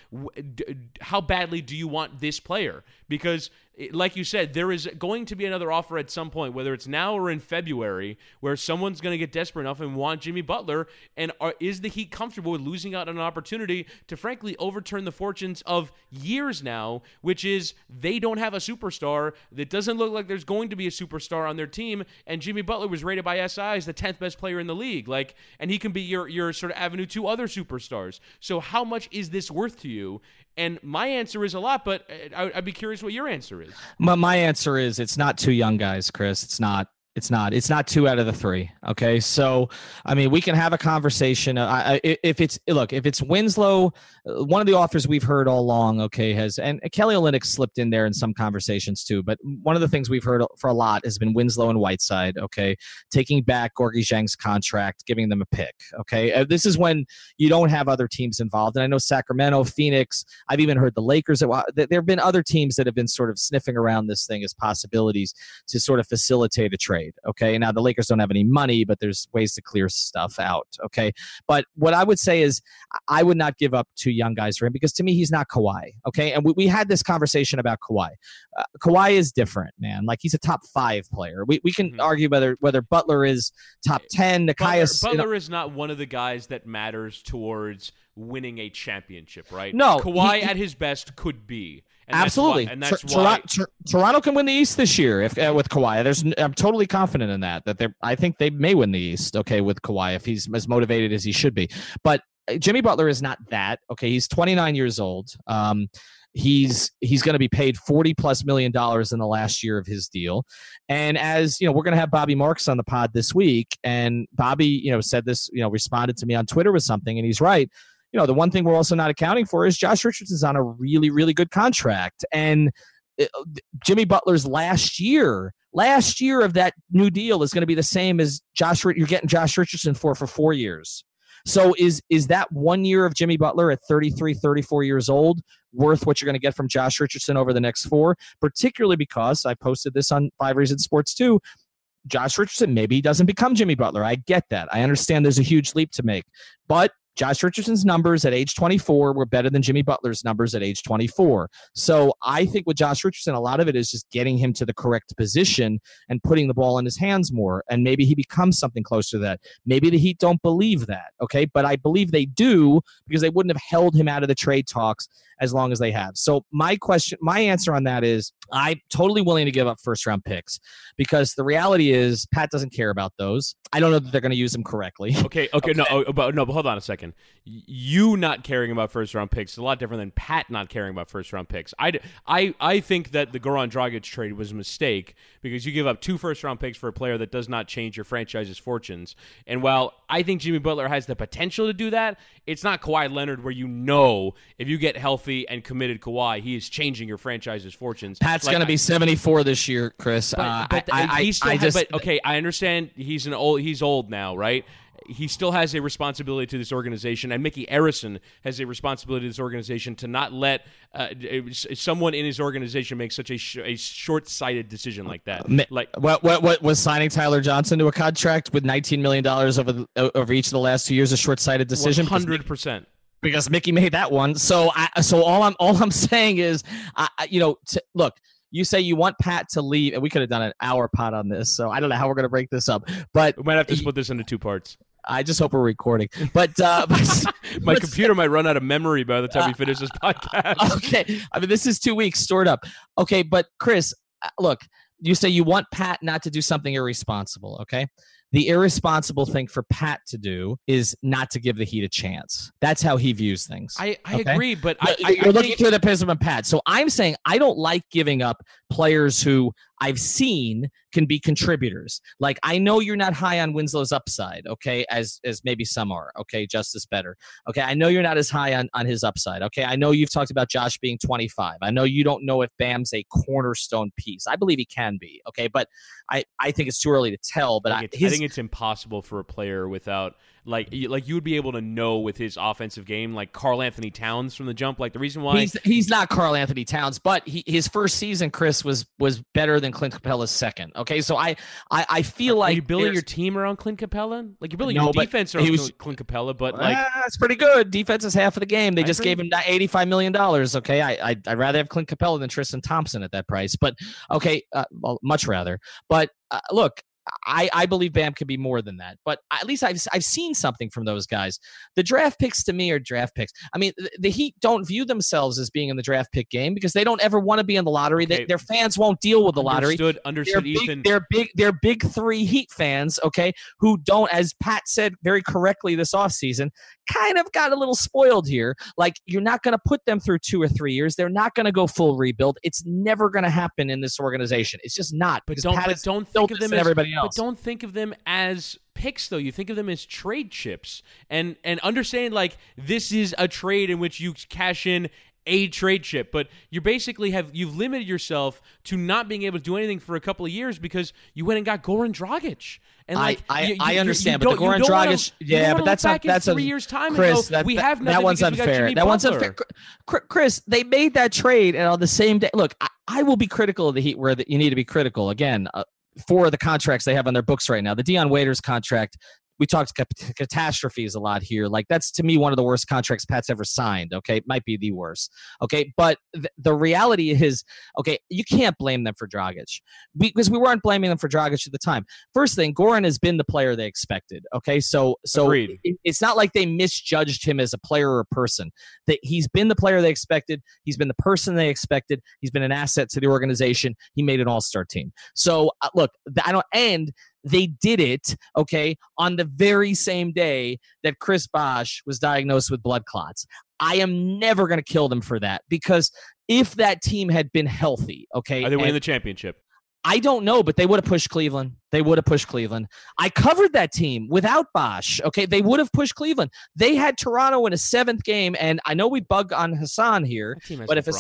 [SPEAKER 2] how badly do you want this player? Because, like you said, there is going to be another offer at some point, whether it's now or in February, where someone's going to get desperate enough and want Jimmy Butler. And is the Heat comfortable with losing out on an opportunity to, frankly, overturn the fortunes of years now, which is they don't have a superstar. It doesn't look like there's going to be a superstar on their team. And Jimmy Butler was rated by SI as the 10th best player in the league. And he can be your sort of avenue to other superstars. So how much is this worth to you? And my answer is a lot, but I'd be curious what your answer is.
[SPEAKER 1] My answer is it's not 2 young guys, Chris. It's not. It's not 2 out of the 3. Okay. So, I mean, we can have a conversation. If it's Winslow, one of the offers we've heard all along, okay, and Kelly Olynyk slipped in there in some conversations too, but one of the things we've heard for a lot has been Winslow and Whiteside, okay, taking back Gorgui Dieng's contract, giving them a pick. Okay. This is when you don't have other teams involved. And I know Sacramento, Phoenix, I've even heard the Lakers. There have been other teams that have been sort of sniffing around this thing as possibilities to sort of facilitate a trade. Okay. Now the Lakers don't have any money, but there's ways to clear stuff out. Okay. But what I would say is I would not give up 2 young guys for him, because to me, he's not Kawhi. Okay. And we had this conversation about Kawhi. Kawhi is different, man. Like, he's a top 5 player. We can argue whether Butler is top 10.
[SPEAKER 2] Butler is not one of the guys that matters towards winning a championship, right?
[SPEAKER 1] No.
[SPEAKER 2] Kawhi at his best could be. And
[SPEAKER 1] absolutely.
[SPEAKER 2] That's why
[SPEAKER 1] Toronto can win the East this year with Kawhi. I'm totally confident in that I think they may win the East, okay, with Kawhi, if he's as motivated as he should be. But Jimmy Butler is not that. Okay, he's 29 years old. He's going to be paid $40+ million in the last year of his deal. And as we're going to have Bobby Marks on the pod this week, and Bobby, said this, responded to me on Twitter with something, and he's right. The one thing we're also not accounting for is Josh Richardson's on a really, really good contract. And Jimmy Butler's last year of that new deal is going to be the same as you're getting Josh Richardson for 4 years. So is that 1 year of Jimmy Butler at 33, 34 years old worth what you're going to get from Josh Richardson over the next 4? Particularly because I posted this on 5 Reasons Sports too. Josh Richardson, maybe he doesn't become Jimmy Butler. I get that. I understand there's a huge leap to make. But Josh Richardson's numbers at age 24 were better than Jimmy Butler's numbers at age 24. So I think with Josh Richardson, a lot of it is just getting him to the correct position and putting the ball in his hands more. And maybe he becomes something closer to that. Maybe the Heat don't believe that, okay? But I believe they do, because they wouldn't have held him out of the trade talks as long as they have. So my answer on that is I'm totally willing to give up first round picks because the reality is Pat doesn't care about those. I don't know that they're going to use them correctly.
[SPEAKER 2] Okay. But hold on a second. You not caring about first round picks is a lot different than Pat not caring about first round picks. I think that the Goran Dragic trade was a mistake because you give up 2 first round picks for a player that does not change your franchise's fortunes. And while I think Jimmy Butler has the potential to do that, it's not Kawhi Leonard where if you get healthy and committed Kawhi, he is changing your franchise's fortunes.
[SPEAKER 1] Pat's going to be 74 this year, Chris.
[SPEAKER 2] I understand he's old now, right? He still has a responsibility to this organization, and Mickey Arison has a responsibility to this organization to not let someone in his organization make such a short-sighted decision like that.
[SPEAKER 1] What was signing Tyler Johnson to a contract with $19 million over each of the last 2 years a short-sighted decision?
[SPEAKER 2] 100%.
[SPEAKER 1] Because Mickey made that one. So all I'm saying is, look. You say you want Pat to leave, and we could have done an hour pod on this, so I don't know how we're going to break this up. But
[SPEAKER 2] we might have to split this into 2 parts.
[SPEAKER 1] I just hope we're recording. But
[SPEAKER 2] my computer might run out of memory by the time we finish this podcast.
[SPEAKER 1] Okay, I mean this is 2 weeks stored up. Okay, but Chris, look, you say you want Pat not to do something irresponsible. Okay. The irresponsible thing for Pat to do is not to give the Heat a chance. That's how he views things.
[SPEAKER 2] I agree, but
[SPEAKER 1] you're looking through the prism of Pat. So I'm saying I don't like giving up players who I've seen can be contributors. Like, I know you're not high on Winslow's upside, okay, as maybe some are, okay, Justice better. Okay, I know you're not as high on his upside, okay? I know you've talked about Josh being 25. I know you don't know if Bam's a cornerstone piece. I believe he can be, okay? But I think it's too early to tell. But
[SPEAKER 2] I think it's impossible for a player without – like you would be able to know with his offensive game, like Karl Anthony Towns from the jump. Like the reason why
[SPEAKER 1] he's not Karl Anthony Towns, but his first season, Chris, was better than Clint Capella's second. Okay, so I feel like
[SPEAKER 2] you're building your team around Clint Capella. Like you're building your defense around Clint Capella, but like
[SPEAKER 1] that's pretty good. Defense is half of the game. They just gave him $85 million. Okay, I'd rather have Clint Capella than Tristan Thompson at that price. But okay, well, much rather. But look. I believe Bam could be more than that, but at least I've seen something from those guys. The draft picks to me are draft picks. I mean, the Heat don't view themselves as being in the draft pick game because they don't ever want to be in the lottery.
[SPEAKER 2] Okay.
[SPEAKER 1] Their fans won't deal with the lottery.
[SPEAKER 2] Understood, Ethan.
[SPEAKER 1] They're big 3 Heat fans, okay, who don't, as Pat said very correctly this offseason, kind of got a little spoiled here. Like, you're not going to put them through 2 or 3 years. They're not going to go full rebuild. It's never going to happen in this organization. It's just not.
[SPEAKER 2] But don't think of them as
[SPEAKER 1] everybody else.
[SPEAKER 2] But don't think of them as picks, though. You think of them as trade chips, and understand like this is a trade in which you cash in a trade chip, but you basically you've limited yourself to not being able to do anything for a couple of years because you went and got Goran Dragic. And like
[SPEAKER 1] I understand, but the Goran Dragic, but that's
[SPEAKER 2] 3 years time.
[SPEAKER 1] Chris,
[SPEAKER 2] we have nothing.
[SPEAKER 1] That one's unfair. That one's unfair. Chris, they made that trade, and on the same day, look, I will be critical of the Heat where you need to be critical again. For the contracts they have on their books right now. The Dion Waiters contract, we talked catastrophes a lot here. Like, that's, to me, one of the worst contracts Pat's ever signed, okay? It might be the worst, okay? But the reality is, okay, you can't blame them for Dragic because we weren't blaming them for Dragic at the time. First thing, Goran has been the player they expected, okay? So it's not like they misjudged him as a player or a person. He's been the player they expected. He's been the person they expected. He's been an asset to the organization. He made an all-star team. So, look, they did it, okay, on the very same day that Chris Bosh was diagnosed with blood clots. I am never going to kill them for that because if that team had been healthy, okay.
[SPEAKER 2] Are they winning the championship?
[SPEAKER 1] I don't know, but they would have pushed Cleveland. I covered that team without Bosh, okay. They would have pushed Cleveland. They had Toronto in a 7th game, and I know we bug on Hassan here, but if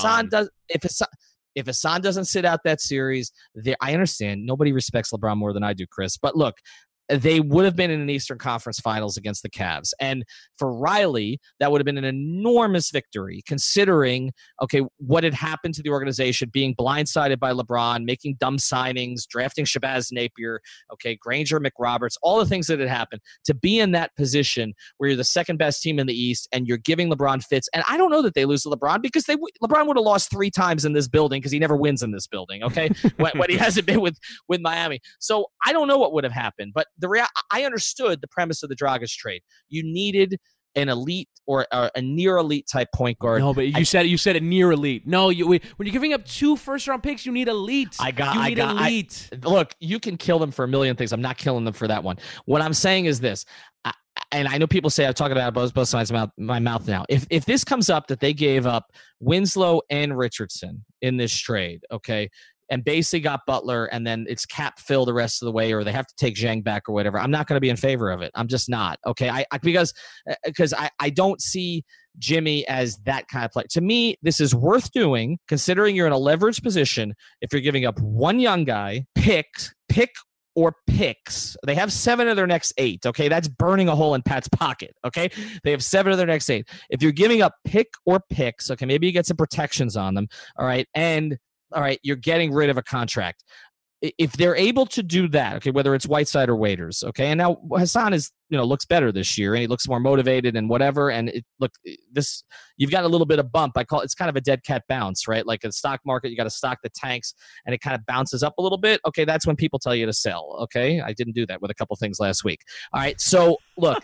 [SPEAKER 1] Hassan doesn't sit out that series, I understand. Nobody respects LeBron more than I do, Chris. But look, they would have been in an Eastern Conference Finals against the Cavs. And for Riley, that would have been an enormous victory, considering, okay, what had happened to the organization, being blindsided by LeBron, making dumb signings, drafting Shabazz Napier, okay, Granger, McRoberts, all the things that had happened. To be in that position where you're the second best team in the East and you're giving LeBron fits. And I don't know that they lose to LeBron because LeBron would have lost 3 times in this building because he never wins in this building, okay, when he hasn't been with Miami. So I don't know what would have happened, but I understood the premise of the Dragic trade. You needed an elite or a near elite type point guard.
[SPEAKER 2] No, but you said it near elite. No, when you're giving up 2 first-round picks, you need elite. Elite.
[SPEAKER 1] Look, you can kill them for a million things. I'm not killing them for that one. What I'm saying is this. And I know people say I'm talking about both sides of my mouth now. If this comes up that they gave up Winslow and Richardson in this trade, okay, and basically got Butler, and then it's cap fill the rest of the way, or they have to take Zhang back or whatever, I'm not going to be in favor of it. I'm just not. Okay, because I don't see Jimmy as that kind of player. To me, this is worth doing, considering you're in a leveraged position. If you're giving up one young guy, pick or picks. They have 7 of their next 8. Okay, that's burning a hole in Pat's pocket. Okay, they have 7 of their next 8. If you're giving up pick or picks, okay, maybe you get some protections on them. All right, you're getting rid of a contract. If they're able to do that, okay, whether it's Whiteside or Waiters, okay, and now Hassan looks better this year, and he looks more motivated and whatever, and you've got a little bit of bump. It's kind of a dead cat bounce, right? Like a stock market, you got to stock the tanks, and it kind of bounces up a little bit. Okay, that's when people tell you to sell. Okay, I didn't do that with a couple things last week. All right, so look.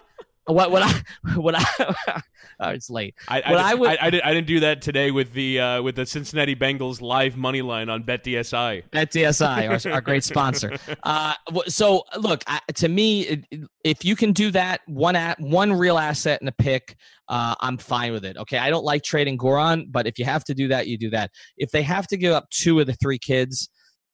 [SPEAKER 1] It's late.
[SPEAKER 2] I didn't do that today with the Cincinnati Bengals live money line on BetDSI.
[SPEAKER 1] BetDSI, our great sponsor. So look, to me, if you can do that, one real asset and a pick, I'm fine with it. Okay, I don't like trading Goran, but if you have to do that, you do that. If they have to give up 2 of the 3 kids,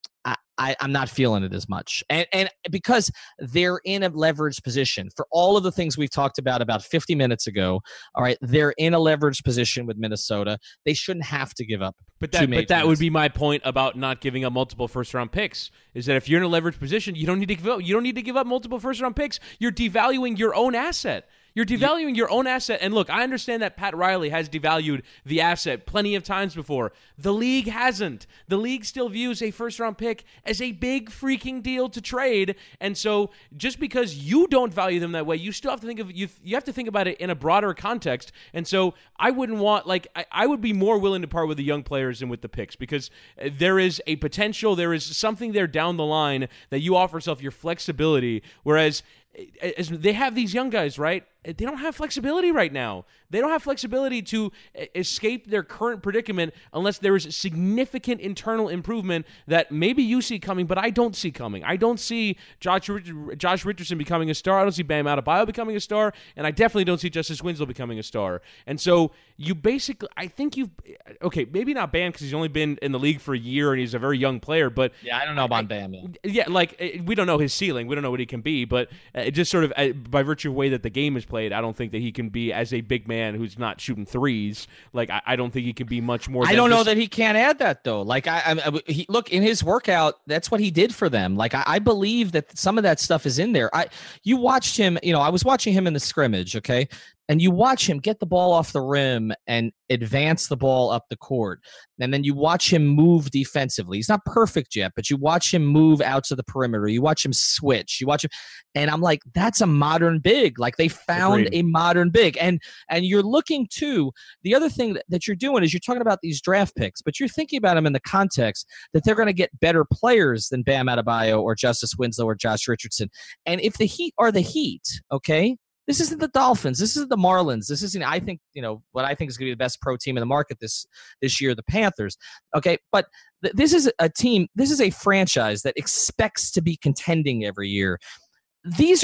[SPEAKER 1] I'm not feeling it as much. And because they're in a leveraged position for all of the things we've talked about 50 minutes ago, all right, they're in a leveraged position with Minnesota. They shouldn't have to give up.
[SPEAKER 2] But that would be my point about not giving up multiple first-round picks, is that if you're in a leveraged position, you don't need to give up multiple first-round picks. You're devaluing your own asset. You're devaluing your own asset. And look, I understand that Pat Riley has devalued the asset plenty of times before. The league hasn't. The league still views a first-round pick as a big freaking deal to trade. And so just because you don't value them that way, you still have to think of you have to think about it in a broader context. And so I wouldn't want, I would be more willing to part with the young players than with the picks, because there is a potential, there is something there down the line that you offer yourself your flexibility, whereas as they have these young guys, right? They don't have flexibility right now. They don't have flexibility to escape their current predicament unless there is significant internal improvement that maybe you see coming, but I don't see coming. I don't see Josh Richardson becoming a star. I don't see Bam Adebayo becoming a star, and I definitely don't see Justice Winslow becoming a star. And so you basically, I think maybe not Bam because he's only been in the league for a year and he's a very young player, but
[SPEAKER 1] yeah, I don't know about Bam.
[SPEAKER 2] Yeah, we don't know his ceiling. We don't know what he can be, but just sort of by virtue of the way that the game is played, I don't think that he can be, as a big man who's not shooting threes, I don't think he can be much more.
[SPEAKER 1] I don't know that he can't add that though. Look, in his workout, that's what he did for them. I believe that some of that stuff is in there. You watched him, I was watching him in the scrimmage, okay? And you watch him get the ball off the rim and advance the ball up the court. And then you watch him move defensively. He's not perfect yet, but you watch him move out to the perimeter. You watch him switch. You watch him. And I'm like, that's a modern big. They found a modern big. And you're looking to, the other thing that you're doing is you're talking about these draft picks, but you're thinking about them in the context that they're going to get better players than Bam Adebayo or Justice Winslow or Josh Richardson. And if the Heat are the Heat, okay, this isn't the Dolphins. This isn't the Marlins. This isn't, I think, what I think is going to be the best pro team in the market this year, the Panthers. Okay, but this is a team, this is a franchise that expects to be contending every year. Things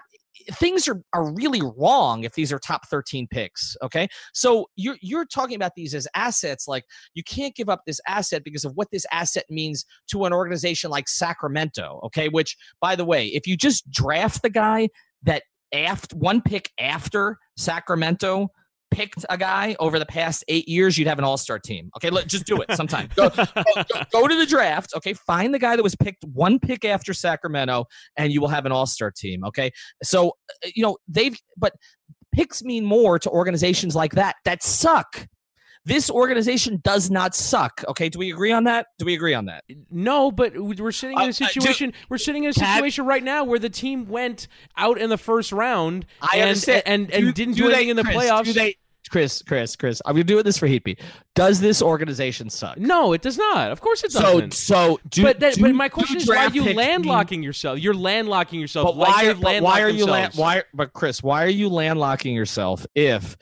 [SPEAKER 1] are really wrong if these are top 13 picks, okay? So you're talking about these as assets. You can't give up this asset because of what this asset means to an organization like Sacramento, okay? Which, by the way, if you just draft the guy that one pick after Sacramento picked a guy over the past 8 years, you'd have an all-star team. Okay, just do it sometime. Go to the draft, okay? Find the guy that was picked one pick after Sacramento, and you will have an all-star team, okay? So, but picks mean more to organizations like that suck. This organization does not suck. Okay, do we agree on that?
[SPEAKER 2] No, but we're sitting in a situation. We're sitting in a situation right now where the team went out in the first round and didn't do anything in the playoffs.
[SPEAKER 1] Chris, I'm gonna do this for Heatby. Does this organization suck?
[SPEAKER 2] No, it does not. Of course it doesn't. But my question is, why are you landlocking yourself? You're landlocking yourself.
[SPEAKER 1] But But Chris, why are you landlocking yourself if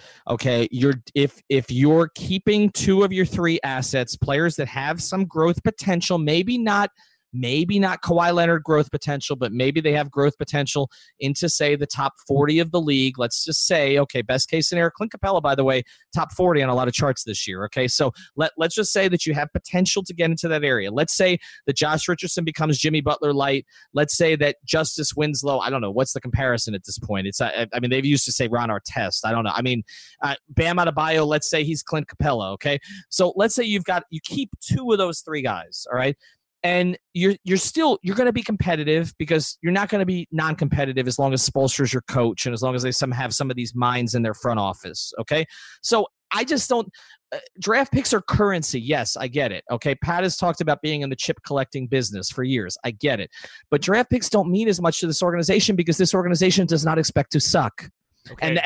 [SPEAKER 1] you're keeping 2 of your 3 assets, players that have some growth potential, maybe not Kawhi Leonard growth potential, but maybe they have growth potential into, say, the top 40 of the league. Let's just say, okay, best case scenario, Clint Capella, by the way, top 40 on a lot of charts this year. Okay, so let's just say that you have potential to get into that area. Let's say that Josh Richardson becomes Jimmy Butler light. Let's say that Justice Winslow, I don't know, what's the comparison at this point? It's they've used to say Ron Artest. I don't know. Bam Adebayo, let's say he's Clint Capella. Okay, so let's say you keep 2 of those 3 guys. All right. And you're going to be competitive because you're not going to be non-competitive as long as Spoelstra's your coach and as long as they have some of these minds in their front office. Okay, so I just don't. Draft picks are currency. Yes, I get it. Okay, Pat has talked about being in the chip collecting business for years. I get it, but draft picks don't mean as much to this organization because this organization does not expect to suck.
[SPEAKER 2] Okay,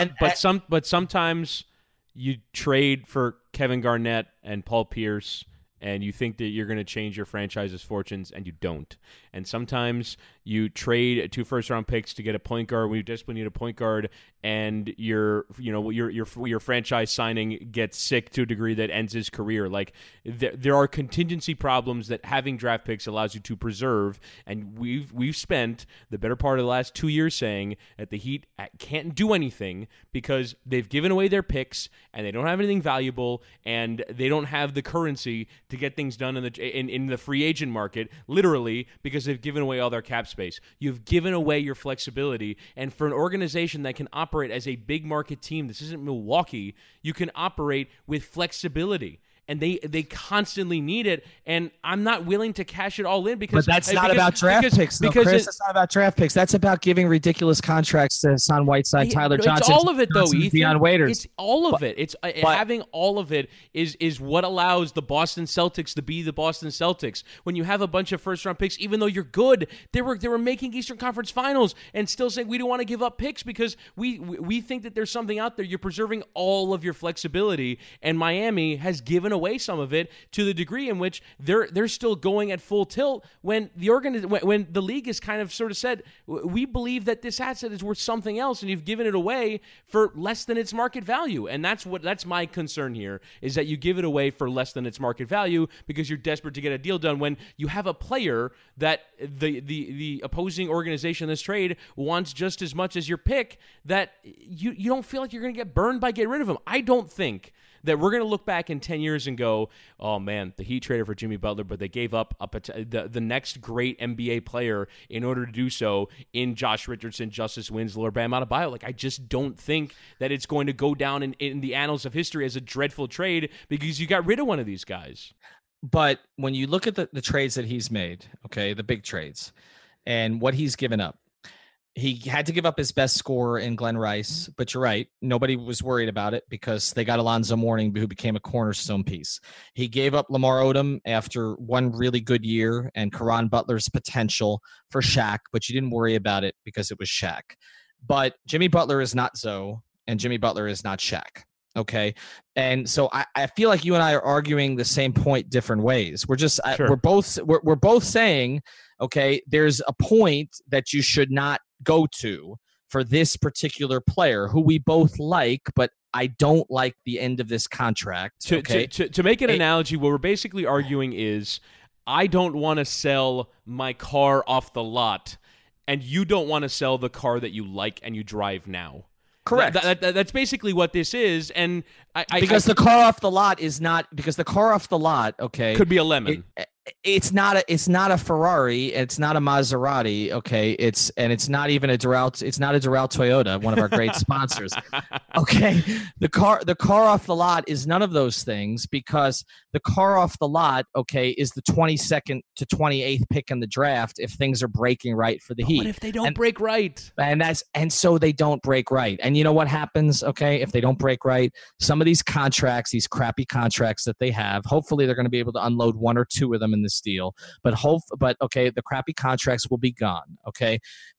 [SPEAKER 2] but sometimes you trade for Kevin Garnett and Paul Pierce, and you think that you're going to change your franchise's fortunes, and you don't. And sometimes you trade 2 first-round picks to get a point guard when you desperately need a point guard, and your franchise signing gets sick to a degree that ends his career. Like there are contingency problems that having draft picks allows you to preserve, and we've spent the better part of the last 2 years saying that the Heat can't do anything because they've given away their picks and they don't have anything valuable and they don't have the currency to get things done in the free agent market, literally, because they've given away all their cap space. You've given away your flexibility, and for an organization that can operate as a big market team, this isn't Milwaukee, you can operate with flexibility. And they constantly need it, and I'm not willing to cash it all in because.
[SPEAKER 1] But that's not about draft picks, though, Chris. That's not about draft picks. That's about giving ridiculous contracts to Hassan Whiteside, Tyler Johnson.
[SPEAKER 2] It's all of it, though, Ethan.
[SPEAKER 1] Deion Waiters.
[SPEAKER 2] It's all of it. It's having all of it is what allows the Boston Celtics to be the Boston Celtics. When you have a bunch of first-round picks, even though you're good, they were making Eastern Conference Finals and still saying we don't want to give up picks because we think that there's something out there. You're preserving all of your flexibility, and Miami has given away some of it to the degree in which they're still going at full tilt when the league has kind of sort of said we believe that this asset is worth something else, and you've given it away for less than its market value. And that's my concern here, is that you give it away for less than its market value because you're desperate to get a deal done when you have a player that the opposing organization in this trade wants just as much as your pick, that you don't feel like you're going to get burned by getting rid of him. I don't think that we're going to look back in 10 years and go, oh, man, the Heat traded for Jimmy Butler, but they gave up the next great NBA player in order to do so in Josh Richardson, Justice Winslow, or Bam Adebayo. Like, I just don't think that it's going to go down in the annals of history as a dreadful trade because you got rid of one of these guys.
[SPEAKER 1] But when you look at the trades that he's made, okay, the big trades, and what he's given up, he had to give up his best scorer in Glenn Rice, but you're right. Nobody was worried about it because they got Alonzo Mourning, who became a cornerstone piece. He gave up Lamar Odom after one really good year and Caron Butler's potential for Shaq, but you didn't worry about it because it was Shaq. But Jimmy Butler is not Zoe, and Jimmy Butler is not Shaq. Okay. And so I feel like you and I are arguing the same point different ways. We're both saying, okay, there's a point that you should not go to for this particular player who we both like, but I don't like the end of this contract.
[SPEAKER 2] To make an analogy, what we're basically arguing is I don't want to sell my car off the lot, and you don't want to sell the car that you like and you drive now.
[SPEAKER 1] Correct.
[SPEAKER 2] That's basically what this is, and
[SPEAKER 1] the car off the lot is not, because the car off the lot, okay,
[SPEAKER 2] could be a lemon.
[SPEAKER 1] It's not a Ferrari, it's not a Maserati, okay, it's not even a Doral, it's not a Doral Toyota, one of our great sponsors. Okay, the car off the lot is none of those things, because the car off the lot, okay, is the 22nd to 28th pick in the draft if things are breaking right for the Heat.
[SPEAKER 2] But if they don't break right,
[SPEAKER 1] and so they don't break right, and you know what happens? Okay, if they don't break right, some of these contracts, these crappy contracts that they have, hopefully they're going to be able to unload one or two of them in this deal, but okay, the crappy contracts will be gone. Okay,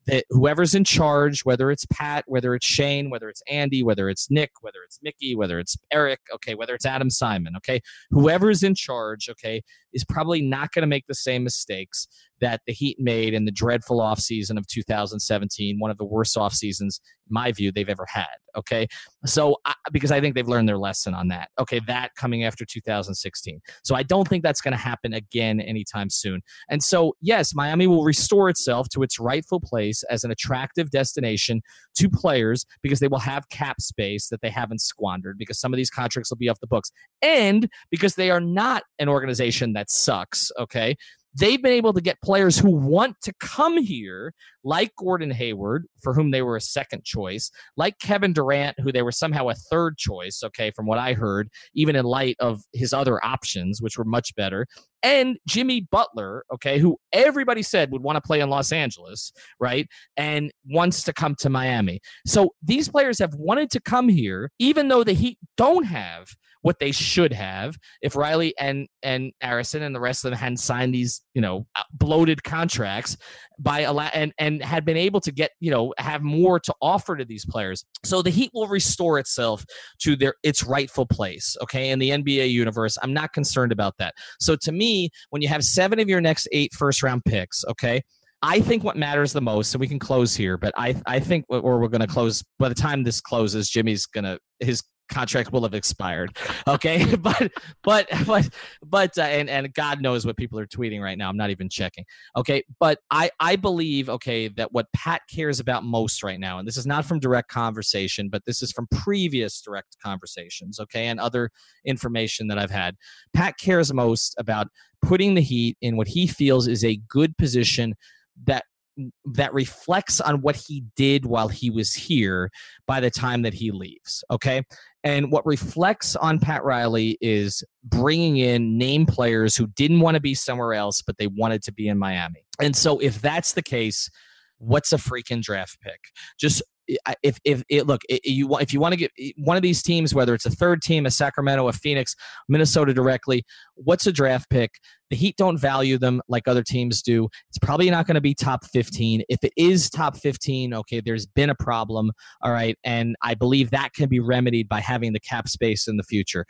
[SPEAKER 1] that whoever's in charge, whether it's Pat, whether it's Shane, whether it's Andy, whether it's Nick, whether it's Mickey, whether it's Eric, okay, whether it's Adam Simon, okay, whoever's in charge, okay, is probably not going to make the same mistakes that the Heat made in the dreadful offseason of 2017, one of the worst off seasons, in my view, they've ever had, okay? So, because I think they've learned their lesson on that, okay, that coming after 2016. So I don't think that's going to happen again anytime soon. And so, yes, Miami will restore itself to its rightful place as an attractive destination to players because they will have cap space that they haven't squandered because some of these contracts will be off the books. And because they are not an organization that sucks, okay? They've been able to get players who want to come here, like Gordon Hayward, for whom they were a second choice, like Kevin Durant, who they were somehow a third choice, okay, from what I heard, even in light of his other options, which were much better, and Jimmy Butler, okay, who everybody said would want to play in Los Angeles, right, and wants to come to Miami. So these players have wanted to come here, even though the Heat don't have what they should have if Riley and Arison and the rest of them hadn't signed these, bloated contracts and had been able to get, have more to offer to these players. So the Heat will restore itself to its rightful place, okay, in the NBA universe. I'm not concerned about that. So to me, when you have 7 of your next 8 first-round picks, okay, I think what matters the most, and we can close here, but I think, or we're going to close, by the time this closes, his contract will have expired. Okay. And God knows what people are tweeting right now. I'm not even checking. Okay. But I believe, okay, that what Pat cares about most right now, and this is not from direct conversation, but this is from previous direct conversations. Okay. And other information that I've had, Pat cares most about putting the Heat in what he feels is a good position that reflects on what he did while he was here by the time that he leaves, okay? And what reflects on Pat Riley is bringing in name players who didn't want to be somewhere else, but they wanted to be in Miami. And so if that's the case, what's a freaking draft pick? Just if you want to get one of these teams, whether it's a third team, a Sacramento, a Phoenix, Minnesota directly, what's a draft pick? The Heat don't value them like other teams do. It's probably not going to be top 15. If it is top 15, okay, there's been a problem, all right, and I believe that can be remedied by having the cap space in the future.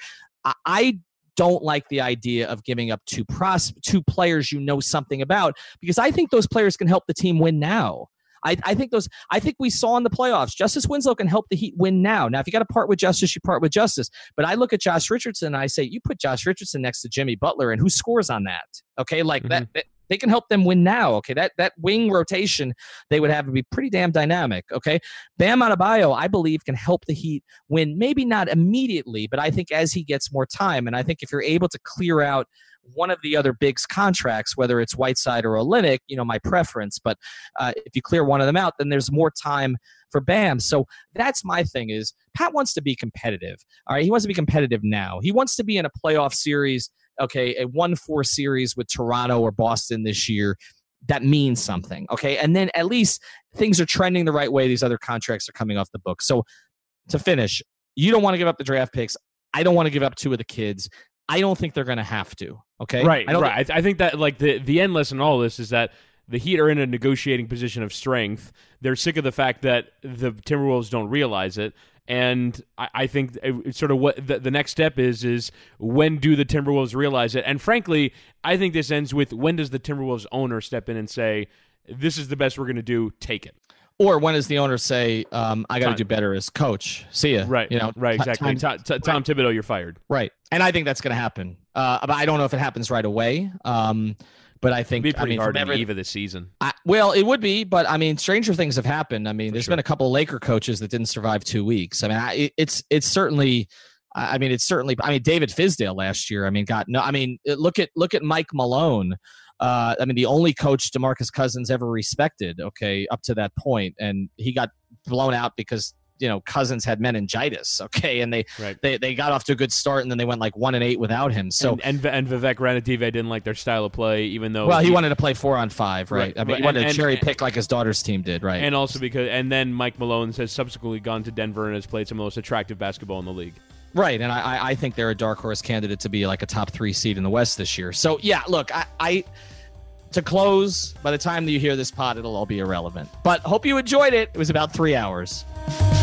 [SPEAKER 1] I don't like the idea of giving up two players you know something about, because I think those players can help the team win now. I think we saw in the playoffs, Justice Winslow can help the Heat win now. Now, if you got to part with Justice, you part with Justice. But I look at Josh Richardson and I say, you put Josh Richardson next to Jimmy Butler, and who scores on that? Okay, like that they can help them win now. Okay, that wing rotation they would have to be pretty damn dynamic. Okay, Bam Adebayo, I believe, can help the Heat win. Maybe not immediately, but I think as he gets more time, and I think if you're able to clear out one of the other Bigs contracts, whether it's Whiteside or Olynyk, my preference. But if you clear one of them out, then there's more time for Bam. So that's my thing is Pat wants to be competitive. All right, he wants to be competitive now. He wants to be in a playoff series, okay, a 1-4 series with Toronto or Boston this year. That means something, okay? And then at least things are trending the right way. These other contracts are coming off the book. So to finish, you don't want to give up the draft picks. I don't want to give up 2 of the kids. I don't think they're going to have to. Okay,
[SPEAKER 2] right. I think that like the end lesson in all this is that the Heat are in a negotiating position of strength. They're sick of the fact that the Timberwolves don't realize it, and I think it's sort of what the next step is when do the Timberwolves realize it? And frankly, I think this ends with when does the Timberwolves owner step in and say, "This is the best we're going to do. Take it."
[SPEAKER 1] Or when does the owner say, I got to do better as coach? See ya.
[SPEAKER 2] Right, right, exactly. Tom Thibodeau, you're fired.
[SPEAKER 1] Right. And I think that's going to happen. But I don't know if it happens right away. But I think
[SPEAKER 2] it'd be pretty hard on the eve of the season.
[SPEAKER 1] Well, it would be, but I mean, stranger things have happened. I mean, there's been a couple of Laker coaches that didn't survive 2 weeks. I mean, it's certainly. I mean, David Fizdale last year. I mean, look at Mike Malone. I mean, the only coach DeMarcus Cousins ever respected, okay, up to that point, and he got blown out because Cousins had meningitis, okay, and they got off to a good start, and then they went like 1-8 without him. So
[SPEAKER 2] and Vivek Ranadive didn't like their style of play, even though
[SPEAKER 1] he wanted to play 4-on-5, right? I mean, he wanted to cherry pick like his daughter's team did, right?
[SPEAKER 2] And also and then Mike Malone has subsequently gone to Denver and has played some of the most attractive basketball in the league.
[SPEAKER 1] Right, and I think they're a dark horse candidate to be like a top 3 seed in the West this year. So yeah, look, to close. By the time that you hear this pod, it'll all be irrelevant. But hope you enjoyed it. It was about 3 hours.